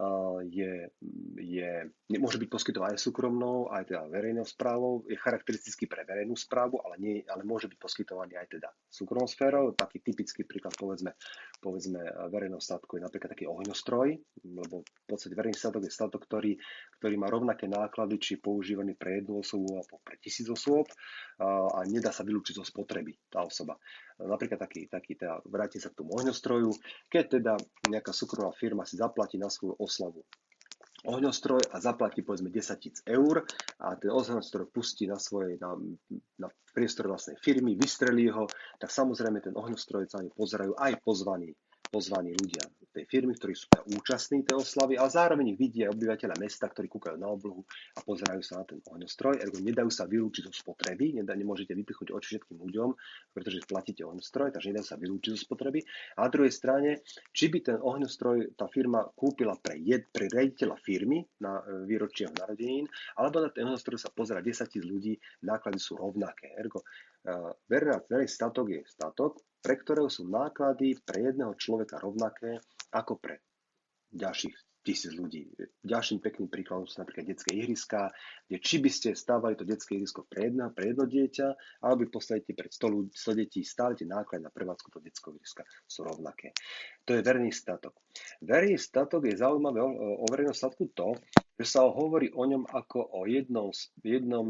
A: môže byť poskytovaný aj súkromnou, aj teda verejnou správou, je charakteristický pre verejnú správu, ale môže byť poskytovaný aj teda súkromnou sférou. Taký typický príklad, povedzme verejného statku je napríklad taký ohňostroj, lebo v podstate verejný statok je statok, ktorý má rovnaké náklady, či používaný pre jednu osobu alebo pre 1000 osôb a nedá sa vylúčiť zo spotreby tá osoba. Napríklad teda vrátim sa k tomu ohňostroju, keď teda nejaká súkromná firma si zaplatí na svoju oslavu ohňostroj a zaplatí povedzme 10 000 eur a ten ohňostroj pustí na priestor vlastnej firmy, vystrelí ho, tak samozrejme ten ohňostroj sa pozerajú aj pozvaní ľudia tej firmy, ktorí sú účastní tej oslavy, ale zároveň ich vidia obyvateľia mesta, ktorí kúkajú na oblohu a pozerajú sa na ten ohňostroj. Ergo nedajú sa vylúčiť zo spotreby, nemôžete vypichnúť oči všetkým ľuďom, pretože platíte ohňostroj, takže nedajú sa vylúčiť zo spotreby. A na druhej strane, či by ten ohňostroj tá firma kúpila pre riaditeľa firmy na výročie jeho narodenín, alebo na ten ohňostroj sa pozerá 10 000 ľudí, náklady sú rovnaké. Ergo verejný statok je statok, pre ktorého sú náklady pre jedného človeka rovnaké ako pre ďalších 1000 ľudí. Ďalším pekným príkladom sú napríklad detské ihriská, kde či by ste stávali to detské ihrisko pre jedno dieťa, alebo postavíte pred 100 detí, stále tie náklady na prevádzku toho detského ihriska sú rovnaké. To je verejný statok. Verejný statok je zaujímavé o verejnom statku to, že sa hovorí o ňom ako o jednom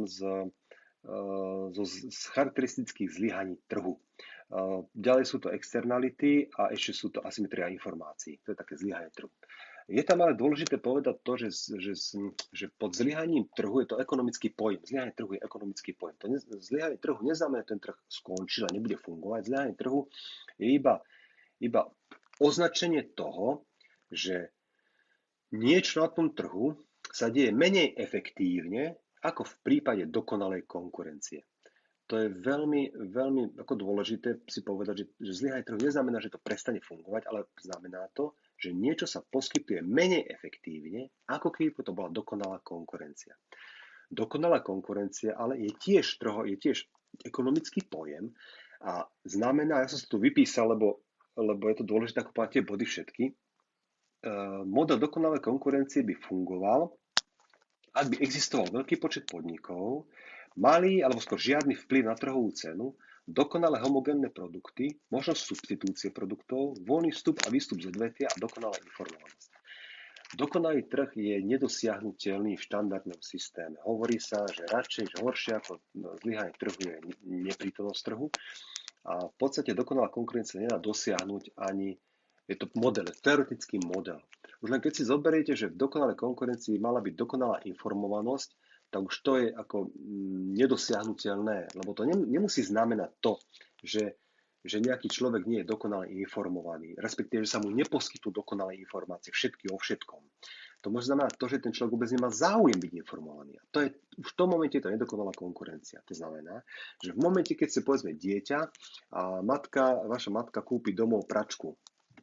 A: z charakteristických zlyhaní trhu. Ďalej sú to externality a ešte sú to asymetria informácií. To je také zlyhanie trhu. Je tam ale dôležité povedať to, že pod zlyhaním trhu je to ekonomický pojem. Zlyhanie trhu je ekonomický pojem. Zlyhanie trhu neznamená, že ten trh skončil a nebude fungovať. Zlyhanie trhu je iba označenie toho, že niečo na tom trhu sa deje menej efektívne ako v prípade dokonalej konkurencie. To je veľmi, veľmi ako dôležité si povedať, že zlyhanie trhu neznamená, že to prestane fungovať, ale znamená to, že niečo sa poskytuje menej efektívne, ako keby to bola dokonalá konkurencia. Dokonalá konkurencia ale je tiež ekonomický pojem a znamená, ja som si tu vypísal, lebo je to dôležité, ako povedať tie body všetky, model dokonalej konkurencie by fungoval, ak by existoval veľký počet podnikov, malý alebo skôr žiadny vplyv na trhovú cenu, dokonale homogénne produkty, možnosť substitúcie produktov, voľný vstup a výstup z odvetvia a dokonalá informovanosť. Dokonalý trh je nedosiahnuteľný v štandardnom systéme. Hovorí sa, že radšej, že horšie ako zlyhanie trhu je neprítomnosť trhu a v podstate dokonalá konkurencia nedá dosiahnuť ani, je to model, teoretický model. Už len keď si zoberiete, že v dokonalej konkurencii mala byť dokonalá informovanosť, tak už to je ako nedosiahnuteľné, lebo to nemusí znamenať to, že nejaký človek nie je dokonale informovaný, respektíve, že sa mu neposkytnú dokonalé informácie, všetky o všetkom. To môže znamenať to, že ten človek vôbec nemá záujem byť informovaný. A to je, už v tom momente je to nedokonalá konkurencia. To znamená, že v momente, keď si povedzme dieťa a vaša matka kúpi domov pračku,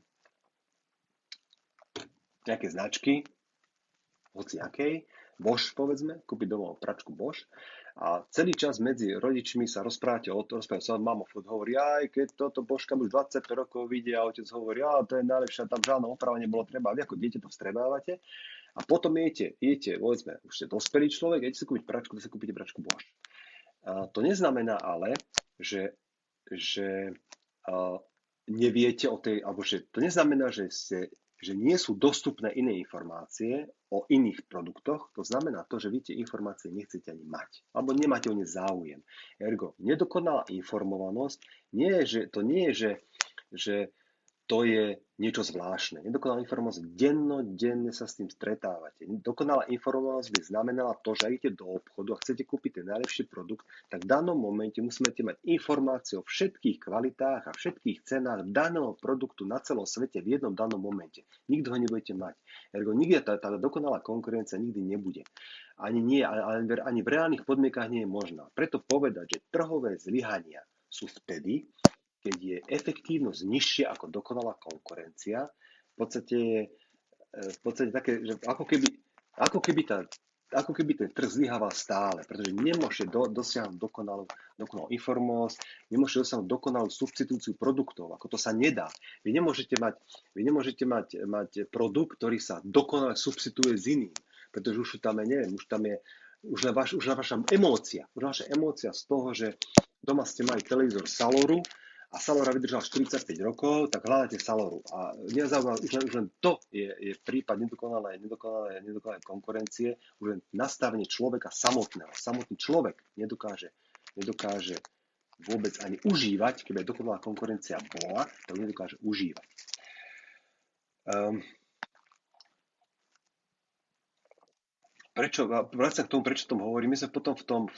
A: nejaké značky, hoci akej, Bosch povedzme, kúpi domov pračku Bosch a celý čas medzi rodičmi sa rozprávate o tom, mama furt hovorí, aj keď toto Boschka už 25 rokov vidie a otec hovorí, to je najlepšie, tam žiadna oprava nebolo treba, a vy ako dieťa to vstrebávate a potom idete, povedzme, už ste dospelý človek, idete si kúpiť pračku, tak si kúpite pračku Bosch. To neznamená ale, že neviete o tej, alebo že to neznamená, že nie sú dostupné iné informácie o iných produktoch. To znamená to, že vy tie informácie nechcete ani mať. Alebo nemáte o ne záujem. Ergo, nedokonalá informovanosť to nie je, že to je niečo zvláštne. Nedokonalá informovanosť, denne sa s tým stretávate. Dokonalá informovanosť by znamenala to, že idete do obchodu a chcete kúpiť ten najlepší produkt, tak v danom momente musíte mať informácie o všetkých kvalitách a všetkých cenách daného produktu na celom svete v jednom danom momente. Nikto ho nebudete mať. Ergo, nikde tá dokonalá konkurencia nikdy nebude. Ani v reálnych podmienkach nie je možná. Preto povedať, že trhové zlyhania sú vtedy, keď je efektívnosť nižšia ako dokonalá konkurencia, v podstate také, že ako keby ten trh zlyhával stále, pretože nemôžete dosiahnuť dokonalú informovanosť, nemôžete dosiahnuť dokonalú substitúciu produktov, ako to sa nedá. Vy nemôžete mať produkt, ktorý sa dokonale substituje s iným, pretože už tam je vaša emócia z toho, že doma ste mali televízor Saloru, a Salora vydržala 45 rokov, tak hľadáte Saloru. A nezaujímavé, už len to je prípad nedokonalej konkurencie, už len nastavenie človeka samotného. Samotný človek nedokáže vôbec ani užívať, keby dokonalá konkurencia bola, tak nedokáže užívať. Vracam k tomu, prečo o tom hovorím. My sme potom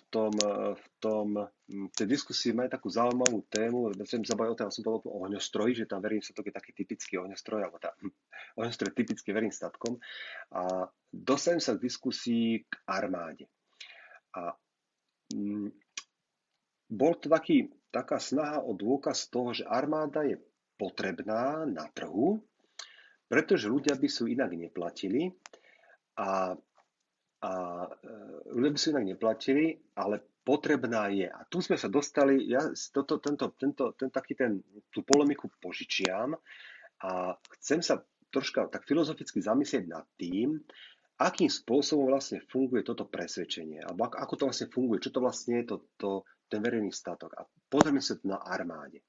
A: v tej diskusii mali takú zaujímavú tému, som povedal o ohňostroji, že tam verím statok je taký typický ohňostroj, alebo ohňostroj je typický verím statkom. A dostanem sa k diskusii k armáde. A bol to taká snaha o dôkaz toho, že armáda je potrebná na trhu, pretože ľudia by sú inak neplatili a ľudia by sú inak neplatili, ale potrebná je. A tu sme sa dostali, ja tú polemiku požičiam a chcem sa troška tak filozoficky zamyslieť nad tým, akým spôsobom vlastne funguje toto presvedčenie, alebo ako to vlastne funguje, čo to vlastne je ten verejný statok. A pozrieme sa na armáde.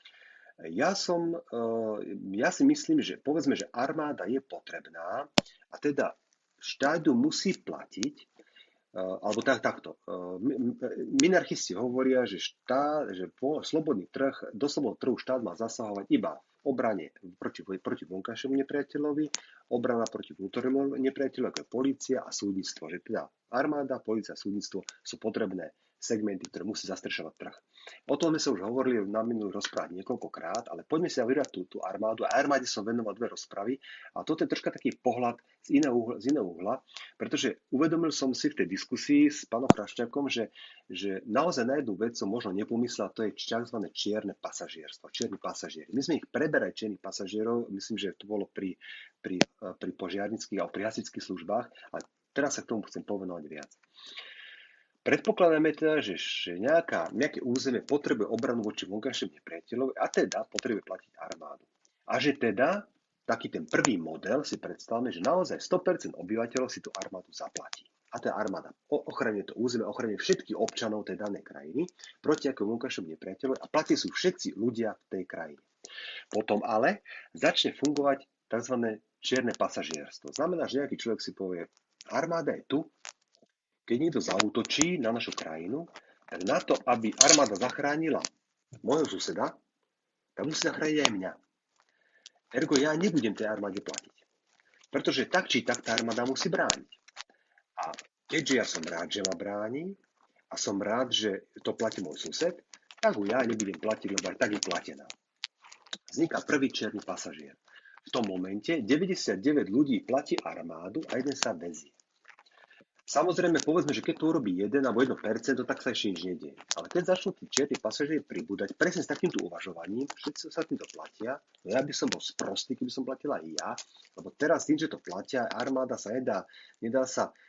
A: Ja, som, ja si myslím, že povedzme, že armáda je potrebná a teda štát ju musí platiť, alebo takto. Minarchisti hovoria, že slobodný trh, do slobodného trhu štát má zasahovať iba v obrane proti vonkajšiemu nepriateľovi, obrana proti vnútornému nepriateľovi, ako je polícia a súdnictvo. Že teda armáda, polícia a súdnictvo sú potrebné segmenty, ktoré musí zastrešovať trh. O tom sme sa už hovorili na minulých rozprávach niekoľkokrát, ale poďme si vybrať tú armádu. A armáde som venoval 2 rozpravy a toto je troška taký pohľad z iného uhla, pretože uvedomil som si v tej diskusii s pánom Chrašťákom, že naozaj na jednu vec som možno nepomyslel, to je tzv. Čierne pasažierstvo, čierni pasažieri. My sme ich preberali čiernych pasažierov, myslím, že to bolo pri požiarnických a pri hasičských službách, a teraz sa k tomu chcem povenovať viac. Predpokladáme teda, že nejaké územie potrebuje obranu voči vonkajšiemu nepriateľovi a teda potrebuje platiť armádu. A že teda taký ten prvý model si predstavme, že naozaj 100% obyvateľov si tú armádu zaplatí. A tá armáda ochraňuje to územie, ochraňuje všetkých občanov tej danej krajiny proti ako vonkajšiemu nepriateľovi a platí sú všetci ľudia v tej krajine. Potom ale začne fungovať tzv. Čierne pasažierstvo. Znamená, že nejaký človek si povie, armáda je tu, keď niekto zaútočí na našu krajinu, tak na to, aby armáda zachránila môjho suseda, tak musí zachrániť aj mňa. Ergo ja nebudem tej armáde platiť. Pretože tak či tak tá armáda musí brániť. A keďže ja som rád, že ma bráni a som rád, že to platí môj sused, tak ho ja nebudem platiť, lebo aj tak je platená. Vzniká prvý čierny pasažier. V tom momente 99 ľudí platí armádu a jeden sa väzie. Samozrejme, povedzme, že keď to urobí 1 alebo 1%, tak sa ešte nič nedieje. Ale keď začnú tí čierni pasažieri pribúdať, presne s takýmto uvažovaním, všetci sa týmto platia, no ja by som bol sprostý, keby som platila aj ja, lebo teraz tým, že to platia, armáda sa nedá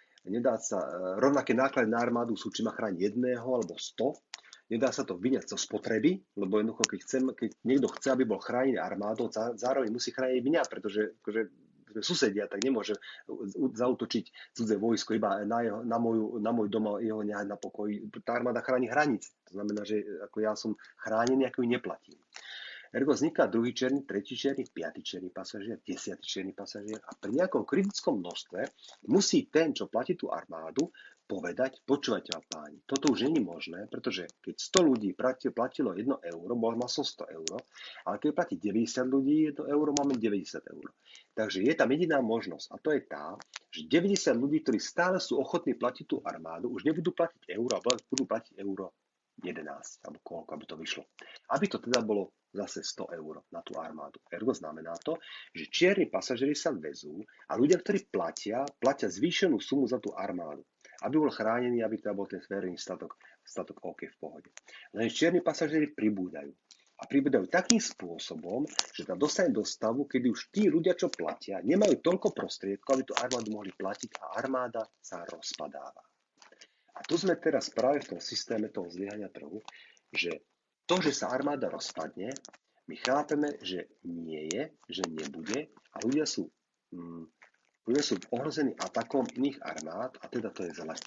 A: sa rovnaké náklady na armádu sú, či má chrániť 1 alebo 100, nedá sa to vyňať zo spotreby, lebo jednoducho, keď niekto chce, aby bol chránený armádou, zároveň musí chrániť mňa, pretože susedia, tak nemôže zaútočiť cudzie vojsko iba na môj dom a jeho nehať na pokoji. Tá armáda chráni hranice. To znamená, že ako ja som chránený, ako ju neplatím. Ergo vzniká druhý čierny, tretí čierny, 5. čierny pasažier, 10. čierny pasažier a pri nejakom kritickom množstve musí ten, čo platí tú armádu, povedať, počúvajte ma páni, toto už nie je možné, pretože keď 100 ľudí platilo 1 euro, mal som 100 euro, ale keď platí 90 ľudí 1 euro, máme 90 euro. Takže je tam jediná možnosť a to je tá, že 90 ľudí, ktorí stále sú ochotní platiť tú armádu, už nebudú platiť euro, ale budú platiť euro 11, alebo koľko, aby to vyšlo. Aby to teda bolo zase 100 eur na tú armádu. Ergo znamená to, že čierni pasažieri sa vezú a ľudia, ktorí platia zvýšenú sumu za tú armádu. Aby bol chránený, aby teda bol ten verejný statok OK v pohode. Len čierni pasažieri pribúdajú. A pribúdajú takým spôsobom, že tam dostane do stavu, kedy už tí ľudia, čo platia, nemajú toľko prostriedkov, aby tú armádu mohli platiť a armáda sa rozpadáva. A tu sme teraz práve v tom systéme toho zlyhania trhu, že to, že sa armáda rozpadne, my chápeme, že nie je, že nebude a ľudia sú ohrození atakom iných armád a teda to je zle.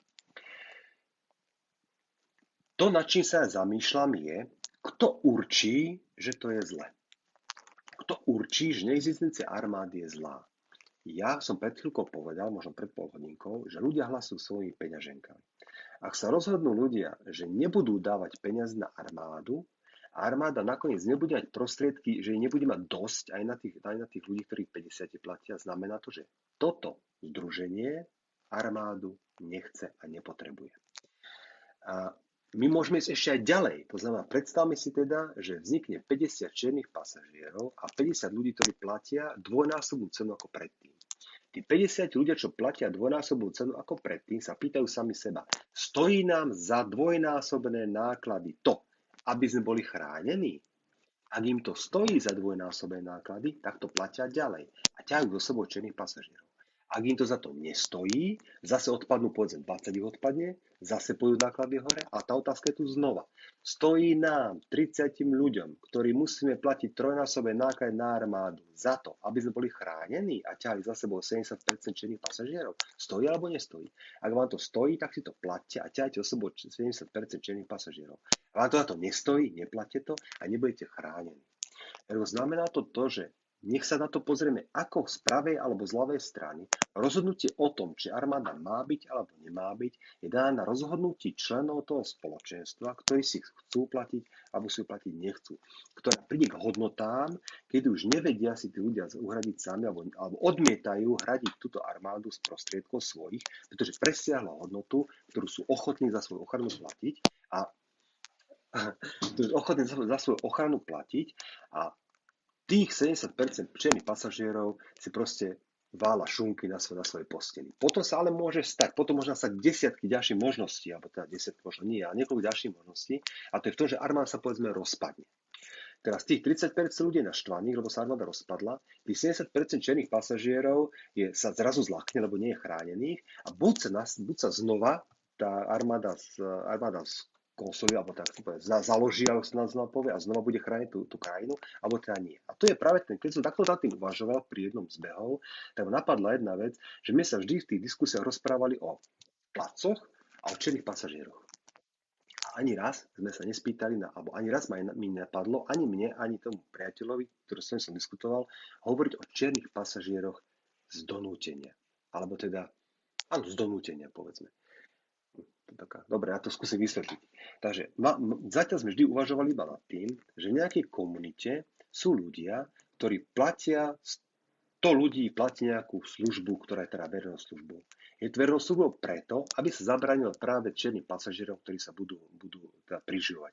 A: To, nad čím sa ja zamýšľam, je, kto určí, že to je zle. Kto určí, že neexistencia armády je zlá. Ja som pred chvíľkou povedal, možno pred pol hodinkou, že ľudia hlasujú svojimi peňaženkami. Ak sa rozhodnú ľudia, že nebudú dávať peniaze na armádu, a armáda nakoniec nebude mať prostriedky, že nebude mať dosť aj na tých ľudí, ktorých 50 platia, znamená to, že toto združenie armádu nechce a nepotrebuje. A my môžeme ísť ešte aj ďalej. To znamená, predstavme si teda, že vznikne 50 čiernych pasažierov a 50 ľudí, ktorí platia dvojnásobnú cenu ako predtým. Tí 50 ľudia, čo platia dvojnásobnú cenu ako predtým, sa pýtajú sami seba, stojí nám za dvojnásobné náklady to, aby sme boli chránení? Ak im to stojí za dvojnásobné náklady, tak to platia ďalej a ťahajú do sebou čiernych pasažierov. Ak im to za to nestojí, zase odpadnú, povedzme 20 ich odpadne, zase pôjdu náklady hore a tá otázka je tu znova. Stojí nám, 30 ľuďom, ktorí musíme platiť trojnásobné náklady na armádu za to, aby sme boli chránení a ťahali za sebou 70% čiernych pasažierov? Stojí alebo nestojí? Ak vám to stojí, tak si to platte a ťahajte za sebou 70% čiernych pasažierov. Ak vám to za to nestojí, neplatte to a nebudete chránení. Znamená to, že nech sa na to pozrieme ako z pravej alebo z ľavej strany. Rozhodnutie o tom, či armáda má byť alebo nemá byť, je dané na rozhodnutí členov toho spoločenstva, ktorí si chcú platiť alebo si ju platiť nechcú. Ktorá príde k hodnotám, keď už nevedia si tí ľudia uhradiť sami alebo odmietajú hradiť túto armádu z prostriedkov svojich, pretože presiahla hodnotu, ktorú sú ochotní za svoju ochranu platiť a za svoju ochranu platiť a tých 70% čiernych pasažierov si proste vála šunky na svojej posteli. Potom sa ale môže stať, potom možno stať desiatky ďalších možností, alebo teda desiatky možno nie, ale niekoľko ďalších možností, a to je v tom, že armáda sa povedzme rozpadne. Teraz tých 30% ľudí naštvaných, lebo sa armáda rozpadla, tých 70% čiernych pasažierov sa zrazu zlakne, lebo nie je chránených a buď sa znova tá armáda konsoliduje, alebo tak založí, alebo sa nám znova povie, a znova bude chrániť tú krajinu, alebo teda nie. A to je práve ten, keď som takto za tým uvažoval pri jednom z behov, tak napadla jedna vec, že my sa vždy v tých diskusiách rozprávali o placoch a o čiernych pasažieroch. A ani raz sme sa nespýtali, alebo ani raz mi napadlo, ani mne, ani tomu priateľovi, ktorý som diskutoval, hovoriť o čiernych pasažieroch z donútenia. Alebo teda, áno, z donútenia, povedzme. Dobre, ja to skúsim vysvetliť. Takže zatiaľ sme vždy uvažovali iba nad tým, že v nejakej komunite sú ľudia, ktorí platia, 100 ľudí platí nejakú službu, ktorá je teda verejnou službou. Je to verejnou službou preto, aby sa zabránilo práve čiernym pasažierom, ktorí sa budú teda prižívať.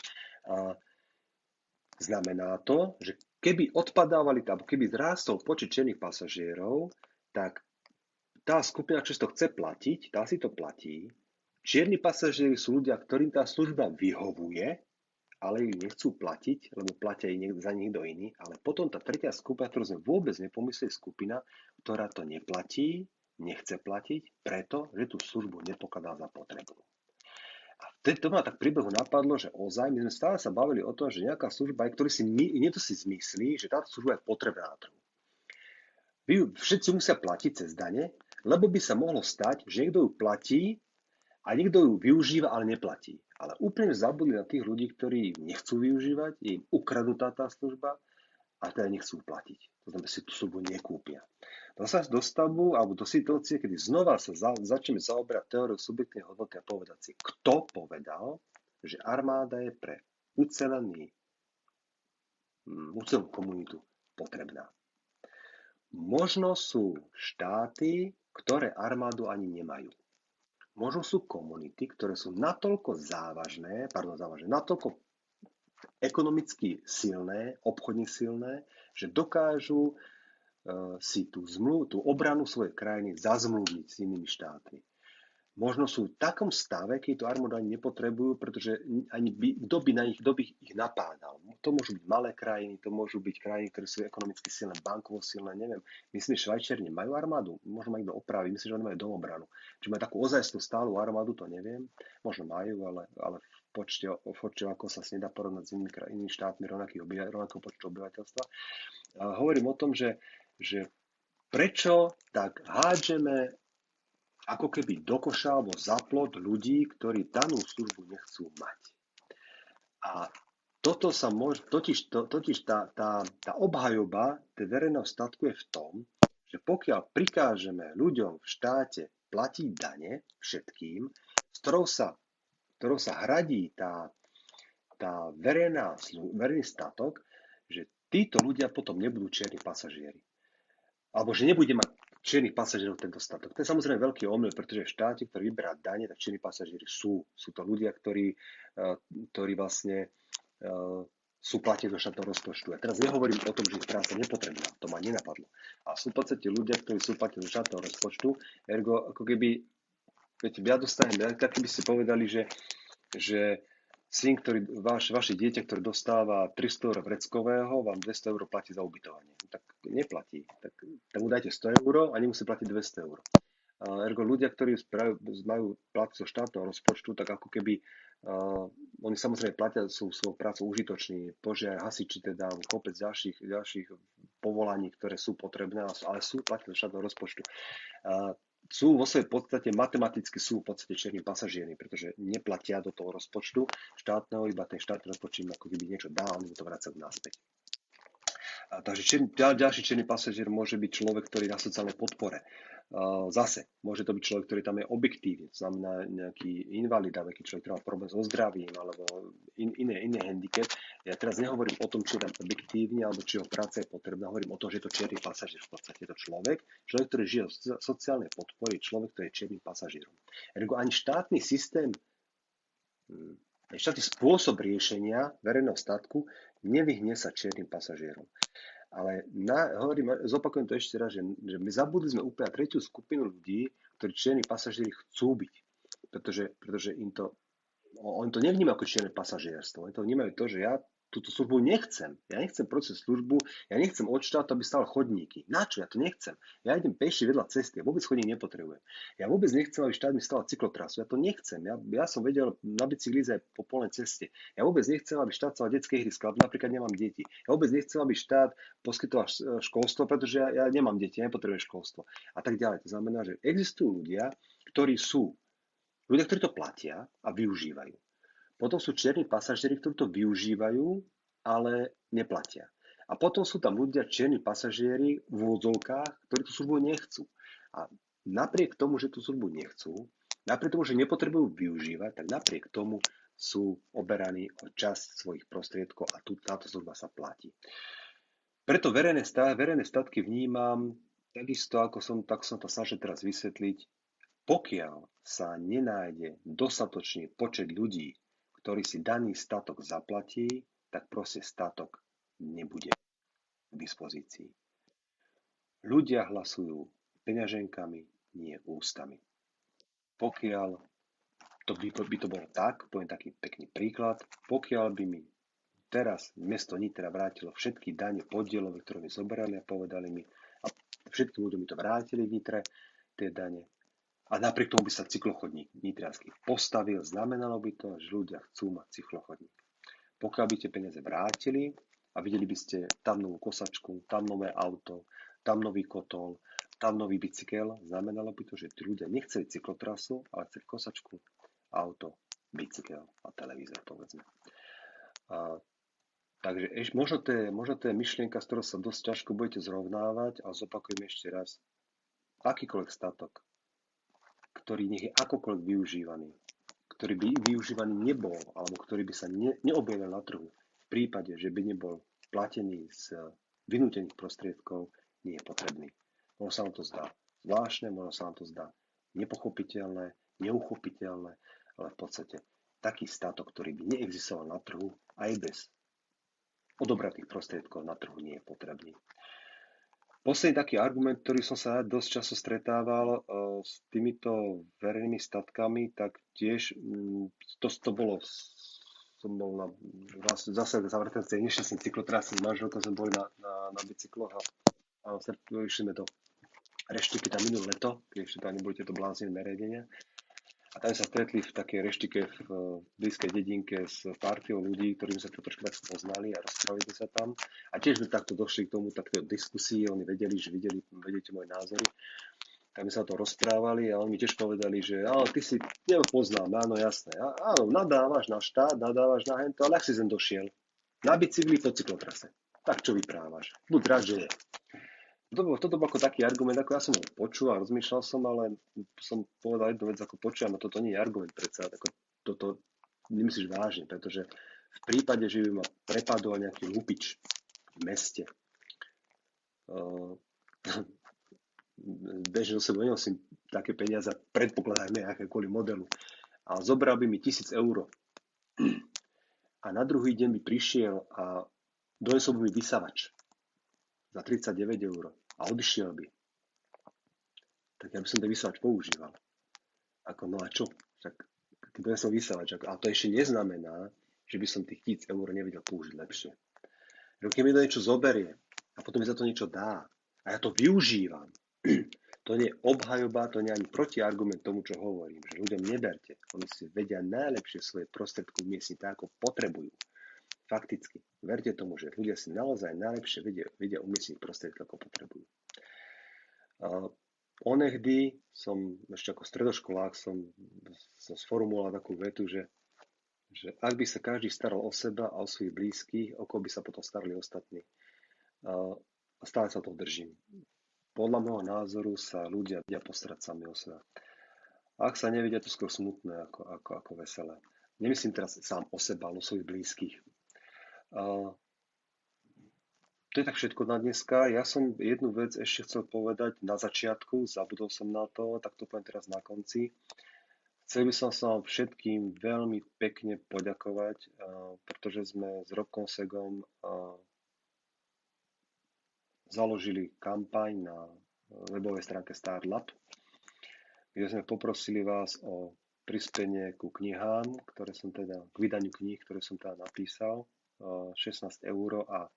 A: Znamená to, že keby odpadávali, alebo keby zrástol počet čiernych pasažierov, tak tá skupina, čo si to chce platiť, tá si to platí. Čierni pasažieri sú ľudia, ktorým tá služba vyhovuje, ale ju nechcú platiť, lebo platia za niekto iný. Ale potom tá tretia skupina, ktorú sme vôbec nepomysleli, skupina, ktorá to neplatí, nechce platiť, preto, že tú službu nepokladá za potrebnú. A to ma tak príbehu napadlo, že ozaj, my sme stále sa bavili o tom, že nejaká služba, niekto si zmyslí, že táto služba je potrebná na trhu. Všetci musia platiť cez dane, lebo by sa mohlo stať, že niekto ju platí, a niekto ju využíva, ale neplatí. Ale úplne zabudli na tých ľudí, ktorí nechcú využívať, je im ukradnutá tá služba a teda nechcú platiť. To znamená, si tú službu nekúpia. To sa dostavu alebo do situácie, kedy znova sa začneme zaoberať teóriou subjektívnej hodnoty a povedať si, kto povedal, že armáda je pre ucelenú komunitu potrebná. Možno sú štáty, ktoré armádu ani nemajú. Možno sú komunity, ktoré sú natoľko natoľko ekonomicky silné, obchodne silné, že dokážu si tú obranu svojej krajiny zazmluvniť s inými štátmi. Možno sú v takom stave, keď tú armádu ani nepotrebujú, pretože kto by ich napádal. To môžu byť malé krajiny, to môžu byť krajiny, ktoré sú ekonomicky silné, bankovo silné, neviem. Myslím, že Švajčiari nemajú armádu, možno majú kto opraviť, myslím, že oni majú domobranu. Či majú takú ozajstnú stálu armádu, to neviem. Možno majú, ale v počte ako sa nedá porovnať s inými štátmi rovnakého počtu obyvateľstva. Hovorím o tom, že prečo tak hádžeme ako keby do koša alebo za plot ľudí, ktorí danú službu nechcú mať. A toto sa môže, totiž tá obhajoba tej verejného statku je v tom, že pokiaľ prikážeme ľuďom v štáte platiť dane všetkým, s ktorou sa hradí tá verejný statok, že títo ľudia potom nebudú čierni pasažieri. Alebo že nebude mať čiernych pasažierov tento statok. To je samozrejme veľký omyl, pretože v štáte, ktorý vyberá dane, tak čierni pasažieri sú. Sú to ľudia, ktorí vlastne sú platení do štátneho rozpočtu. A teraz nehovorím o tom, že ich práca nepotrebná. To ma nenapadlo. A sú v podstate ľudia, ktorí sú platení do štátneho rozpočtu. Ergo, ako keby, viete, ja dostanem, tak keby ste povedali, že syn, vaše dieťa, ktoré dostáva 300 eur vreckového, vám 200 eur platí za ubytovanie. Tak neplatí. Tak tak mu dajte 100 eur a nemusí platiť 200 eur. Ergo ľudia, ktorí majú plat zo štátneho rozpočtu, tak ako keby oni samozrejme platia, sú svojou prácou užitoční, požiar, hasiči, teda kopec ďalších povolaní, ktoré sú potrebné, ale sú platia zo štátneho rozpočtu. Sú vo svojej podstate, matematicky sú v podstate čierni pasažieri, pretože neplatia do toho rozpočtu štátneho, iba ten štátny rozpočet im ako keby niečo dá, oni mu to vracajú naspäť. Takže ďalší čierny pasažier môže byť človek, ktorý na sociálnej podpore. Zase, môže to byť človek, ktorý tam je objektívny, to znamená nejaký invalid, nejaký človek, ktorý má problém so zdravím, alebo iné handicap. Ja teraz nehovorím o tom, či je tam objektívne, alebo či jeho práca je potrebná, hovorím o tom, že je to čierny pasažier. V podstate je to človek, ktorý žije v sociálnej podpore, človek, ktorý je čiernym pasažierom. Ergo ani štátny systém, štátny spôsob riešenia verejného statku nevyhne sa čiernym pasažierom. Ale zopakujem to ešte raz, že my zabudli sme úplne tretiu skupinu ľudí, ktorí čierni pasažieri chcú byť. Pretože oni to nevnímajú ako čierne pasažierstvo. Oni to vnímajú to, že ja túto službu nechcem. Ja nechcem proces službu, ja nechcem od štátu, aby stál chodníky. Na čo? Ja to nechcem. Ja idem peši vedľa cesty, ja vôbec chodník nepotrebujem. Ja vôbec nechcem, aby štát mi stál cyklotrasu. Ja to nechcem. Ja som vedel na bicykli ísť aj po polnej ceste. Ja vôbec nechcem, aby štát stal detské ihrisko, lebo napríklad nemám deti. Ja vôbec nechcem, aby štát poskytoval školstvo, pretože ja nemám deti, ja nepotrebujem školstvo. A tak ďalej. To znamená, že existujú ľudia, ktorí to platia a využívajú. Potom sú čierni pasažieri, ktorí to využívajú, ale neplatia. A potom sú tam ľudia, čierni pasažieri v úvodzovkách, ktorí tú službu nechcú. A napriek tomu, že tú službu nechcú, napriek tomu, že nepotrebujú využívať, tak napriek tomu sú oberaní o časť svojich prostriedkov a táto služba sa platí. Preto verejné statky vnímam takisto, tak som to snažil teraz vysvetliť, pokiaľ sa nenájde dostatočný počet ľudí, ktorý si daný statok zaplatí, tak proste statok nebude k dispozícii. Ľudia hlasujú peňaženkami, nie ústami. Pokiaľ by to bolo tak, poviem taký pekný príklad, pokiaľ by mi teraz mesto Nitra vrátilo všetky dane podielové, ktoré mi zobrali a povedali mi, a všetkým ľuďom mi to vrátili v Nitre, tie dane, a napriek tomu by sa cyklochodník nitriansky postavil, znamenalo by to, že ľudia chcú mať cyklochodník. Pokiaľ by tie peniaze vrátili a videli by ste tam novú kosačku, tam nové auto, tam nový kotol, tam nový bicykel, znamenalo by to, že tí ľudia nechceli cyklotrasu, ale chceli kosačku, auto, bicykel a televízor, povedzme. Takže možno to je myšlienka, z ktorou sa dosť ťažko budete zrovnávať, a zopakujem ešte raz. Akýkoľvek statok, ktorý nech je akokoľvek využívaný, ktorý by využívaný nebol, alebo ktorý by sa neobjavil na trhu, v prípade, že by nebol platený z vynútených prostriedkov, nie je potrebný. Možno sa vám to zdá zvláštne, možno sa vám to zdá nepochopiteľné, neuchopiteľné, ale v podstate taký statok, ktorý by neexistoval na trhu, aj bez odobratých prostriedkov na trhu nie je potrebný. Posledný taký argument, ktorý som sa dosť často stretával s týmito verejnými statkami, tak tiež to bolo, som bol zase zavretený nešťastný cyklotrasy s manželkou, sme boli na bicykloch a išli sme do reštiky tam minulé leto, keď ešte tam neboli tieto bláznivé nariadenia. A tam sa stretli v takej reštike v blízkej dedinke s partiou ľudí, ktorým sa to trošku tak spoznali a rozprávali sa tam. A tiež sme takto došli k tomu takto diskusii, oni vedeli, že vedete moje názory. Tak my sa to rozprávali a oni mi tiež povedali, že ty si nepoznám, áno, jasné. Áno, nadávaš na štát, nadávaš na hento, ale ak si sem došiel? Na bicykli po cyklotrase. Tak čo vyprávaš? Buď rád, že je. Toto bol ako taký argument, ako ja som ho počul a rozmýšľal som, ale som povedal jednu vec, ako počujem, no toto nie je argument predsa, ako toto nemyslíš vážne, pretože v prípade, že by ma prepadol nejaký lupič v meste, bežne do sebou nenosím také peniaze, predpokladajme nejaké kvôli modelu, a zobral by mi 1000 eur a na druhý deň by prišiel a donesol by mi vysavač za 39 eur a odišiel by, tak ja by som ten vysavač používal. No a čo? Keď som vysavač, a to ešte neznamená, že by som tých 1000 eur nevedel použiť lepšie. Keď mi to niečo zoberie a potom mi za to niečo dá, A ja to využívam. To nie je obhajoba, to nie je ani protiargument tomu, čo hovorím. Že ľuďom neberte. Oni si vedia najlepšie svoje prostriedky umiestniť tak, ako potrebujú. Fakticky. Verte tomu, že ľudia si naozaj najlepšie vedia umiestniť prostriedky, ako potrebujú. A onehdy som, ešte ako stredoškolák, som sformuloval takú vetu, že ak by sa každý staral o seba a o svojich blízkych, o koho by sa potom starali ostatní. A stále sa to držím. Podľa môjho názoru sa ľudia vedia postarať sami o seba. Ak sa nevedia, to skôr smutné ako veselé. Nemyslím teraz sám o seba, ale o svojich blízkych. To je tak všetko na dneska. Ja som jednu vec ešte chcel povedať na začiatku, zabudol som na to, tak to poviem teraz na konci. Chcel by som sa vám všetkým veľmi pekne poďakovať, pretože sme s Robkom Segom založili kampaň na webovej stránke Startlab, kde sme poprosili vás o prispenie ku knihám, k vydaniu kníh, ktoré som teda napísal, 16 € a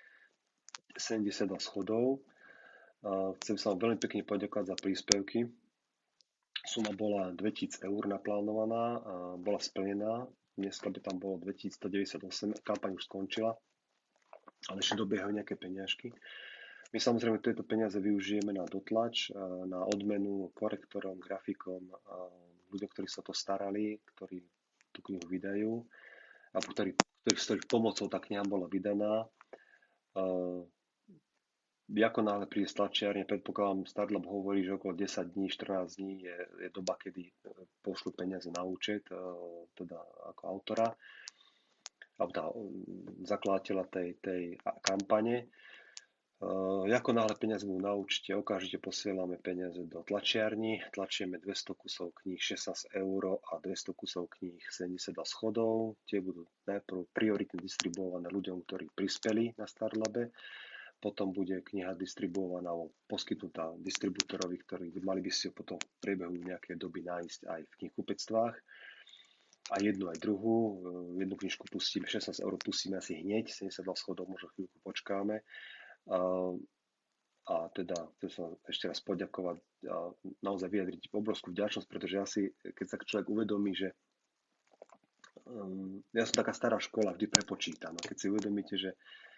A: 72 schodov. Chcem sa vám veľmi pekne poďakovať za príspevky. Suma bola 2000 € naplánovaná a bola splnená. Dneska by tam bolo 2198, kampaň už skončila, ale ešte dobiehajú nejaké peniažky. My samozrejme tieto peniaze využijeme na dotlač, na odmenu korektorom, grafikom, ľuďom, ktorí sa to starali, ktorí tú knihu vydajú, a ktorých pomocou tá kniha bola vydaná. Ako náhle príde z tlačiarne, predpokladám, Startlab hovorí, že okolo 10 dní, 14 dní je doba, kedy pošlu peniaze na účet, teda ako autora, alebo zakladateľa tej kampane. Ako náhle peniaze budú na účte, okamžite posielame peniaze do tlačiarni, tlačíme 200 kusov kníh 16 € a 200 kusov kníh 72 schodov. Tie budú najprv prioritne distribuované ľuďom, ktorí prispeli na Startlabe. Potom bude kniha distribuovaná alebo poskytnutá distribútorovi, ktorí mali by si ju potom v priebehu nejakej doby nájsť aj v knihkupectvách. A jednu aj druhú. Jednu knižku pustíme, 16 € pustíme asi hneď, 72 schodov možno chvíľku počkáme. A teda chcem sa ešte raz poďakovať a naozaj vyjadriť obrovskú vďačnosť, pretože asi, keď sa človek uvedomí, že ja som taká stará škola, vždy prepočítam. A keď si uvedomíte, že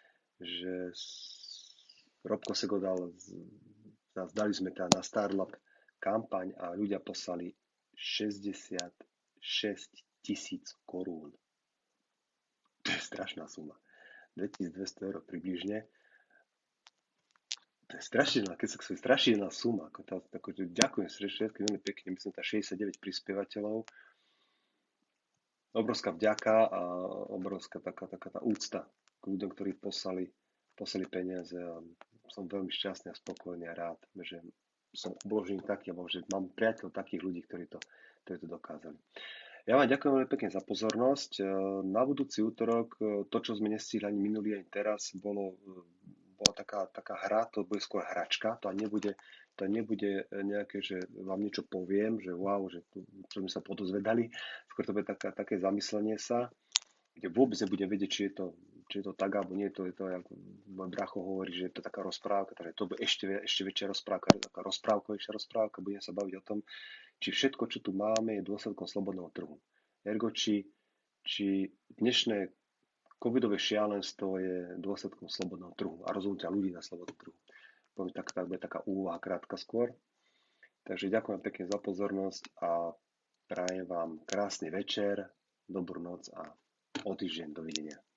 A: Robko Sego dali sme teda na Startlab kampaň a ľudia poslali 66 000 korún. To je strašná suma. 2200 € približne. To je strašidelná suma. Ďakujem všetkým veľmi pekne. Myslím, tá 69 prispievateľov. Obrovská vďaka a obrovská taká tá úcta k ľuďom, ktorí poslali peniaze. A som veľmi šťastný a spokojný a rád, že som obložený taký, alebo že mám priateľov takých ľudí, ktorí to dokázali. Ja vám ďakujem veľmi pekne za pozornosť. Na budúci útorok, to, čo sme nestihli ani minulý, ani teraz, bola taká hra, to bude skôr hračka, to nebude nejaké, že vám niečo poviem, že wow, že čo sme sa podozvedali, skôr to bude také zamyslenie sa, kde vôbec nebudem vedieť, či je to tak, alebo nie, to je to, ako môj bracho hovorí, že je to taká rozprávka, takže to bude ešte väčšia rozprávka, taká rozprávkovejšia rozprávka, budem sa baviť o tom, či všetko, čo tu máme, je dôsledkom slobodného trhu. Ergo, či dnešné covidové šialenstvo je dôsledkom slobodného trhu a rozhodnutia ľudí na slobodnom trhu. Poviem tak bude taká úvaha krátka skôr. Takže ďakujem pekne za pozornosť a prajem vám krásny večer, dobrú noc a o týždeň dovidenia.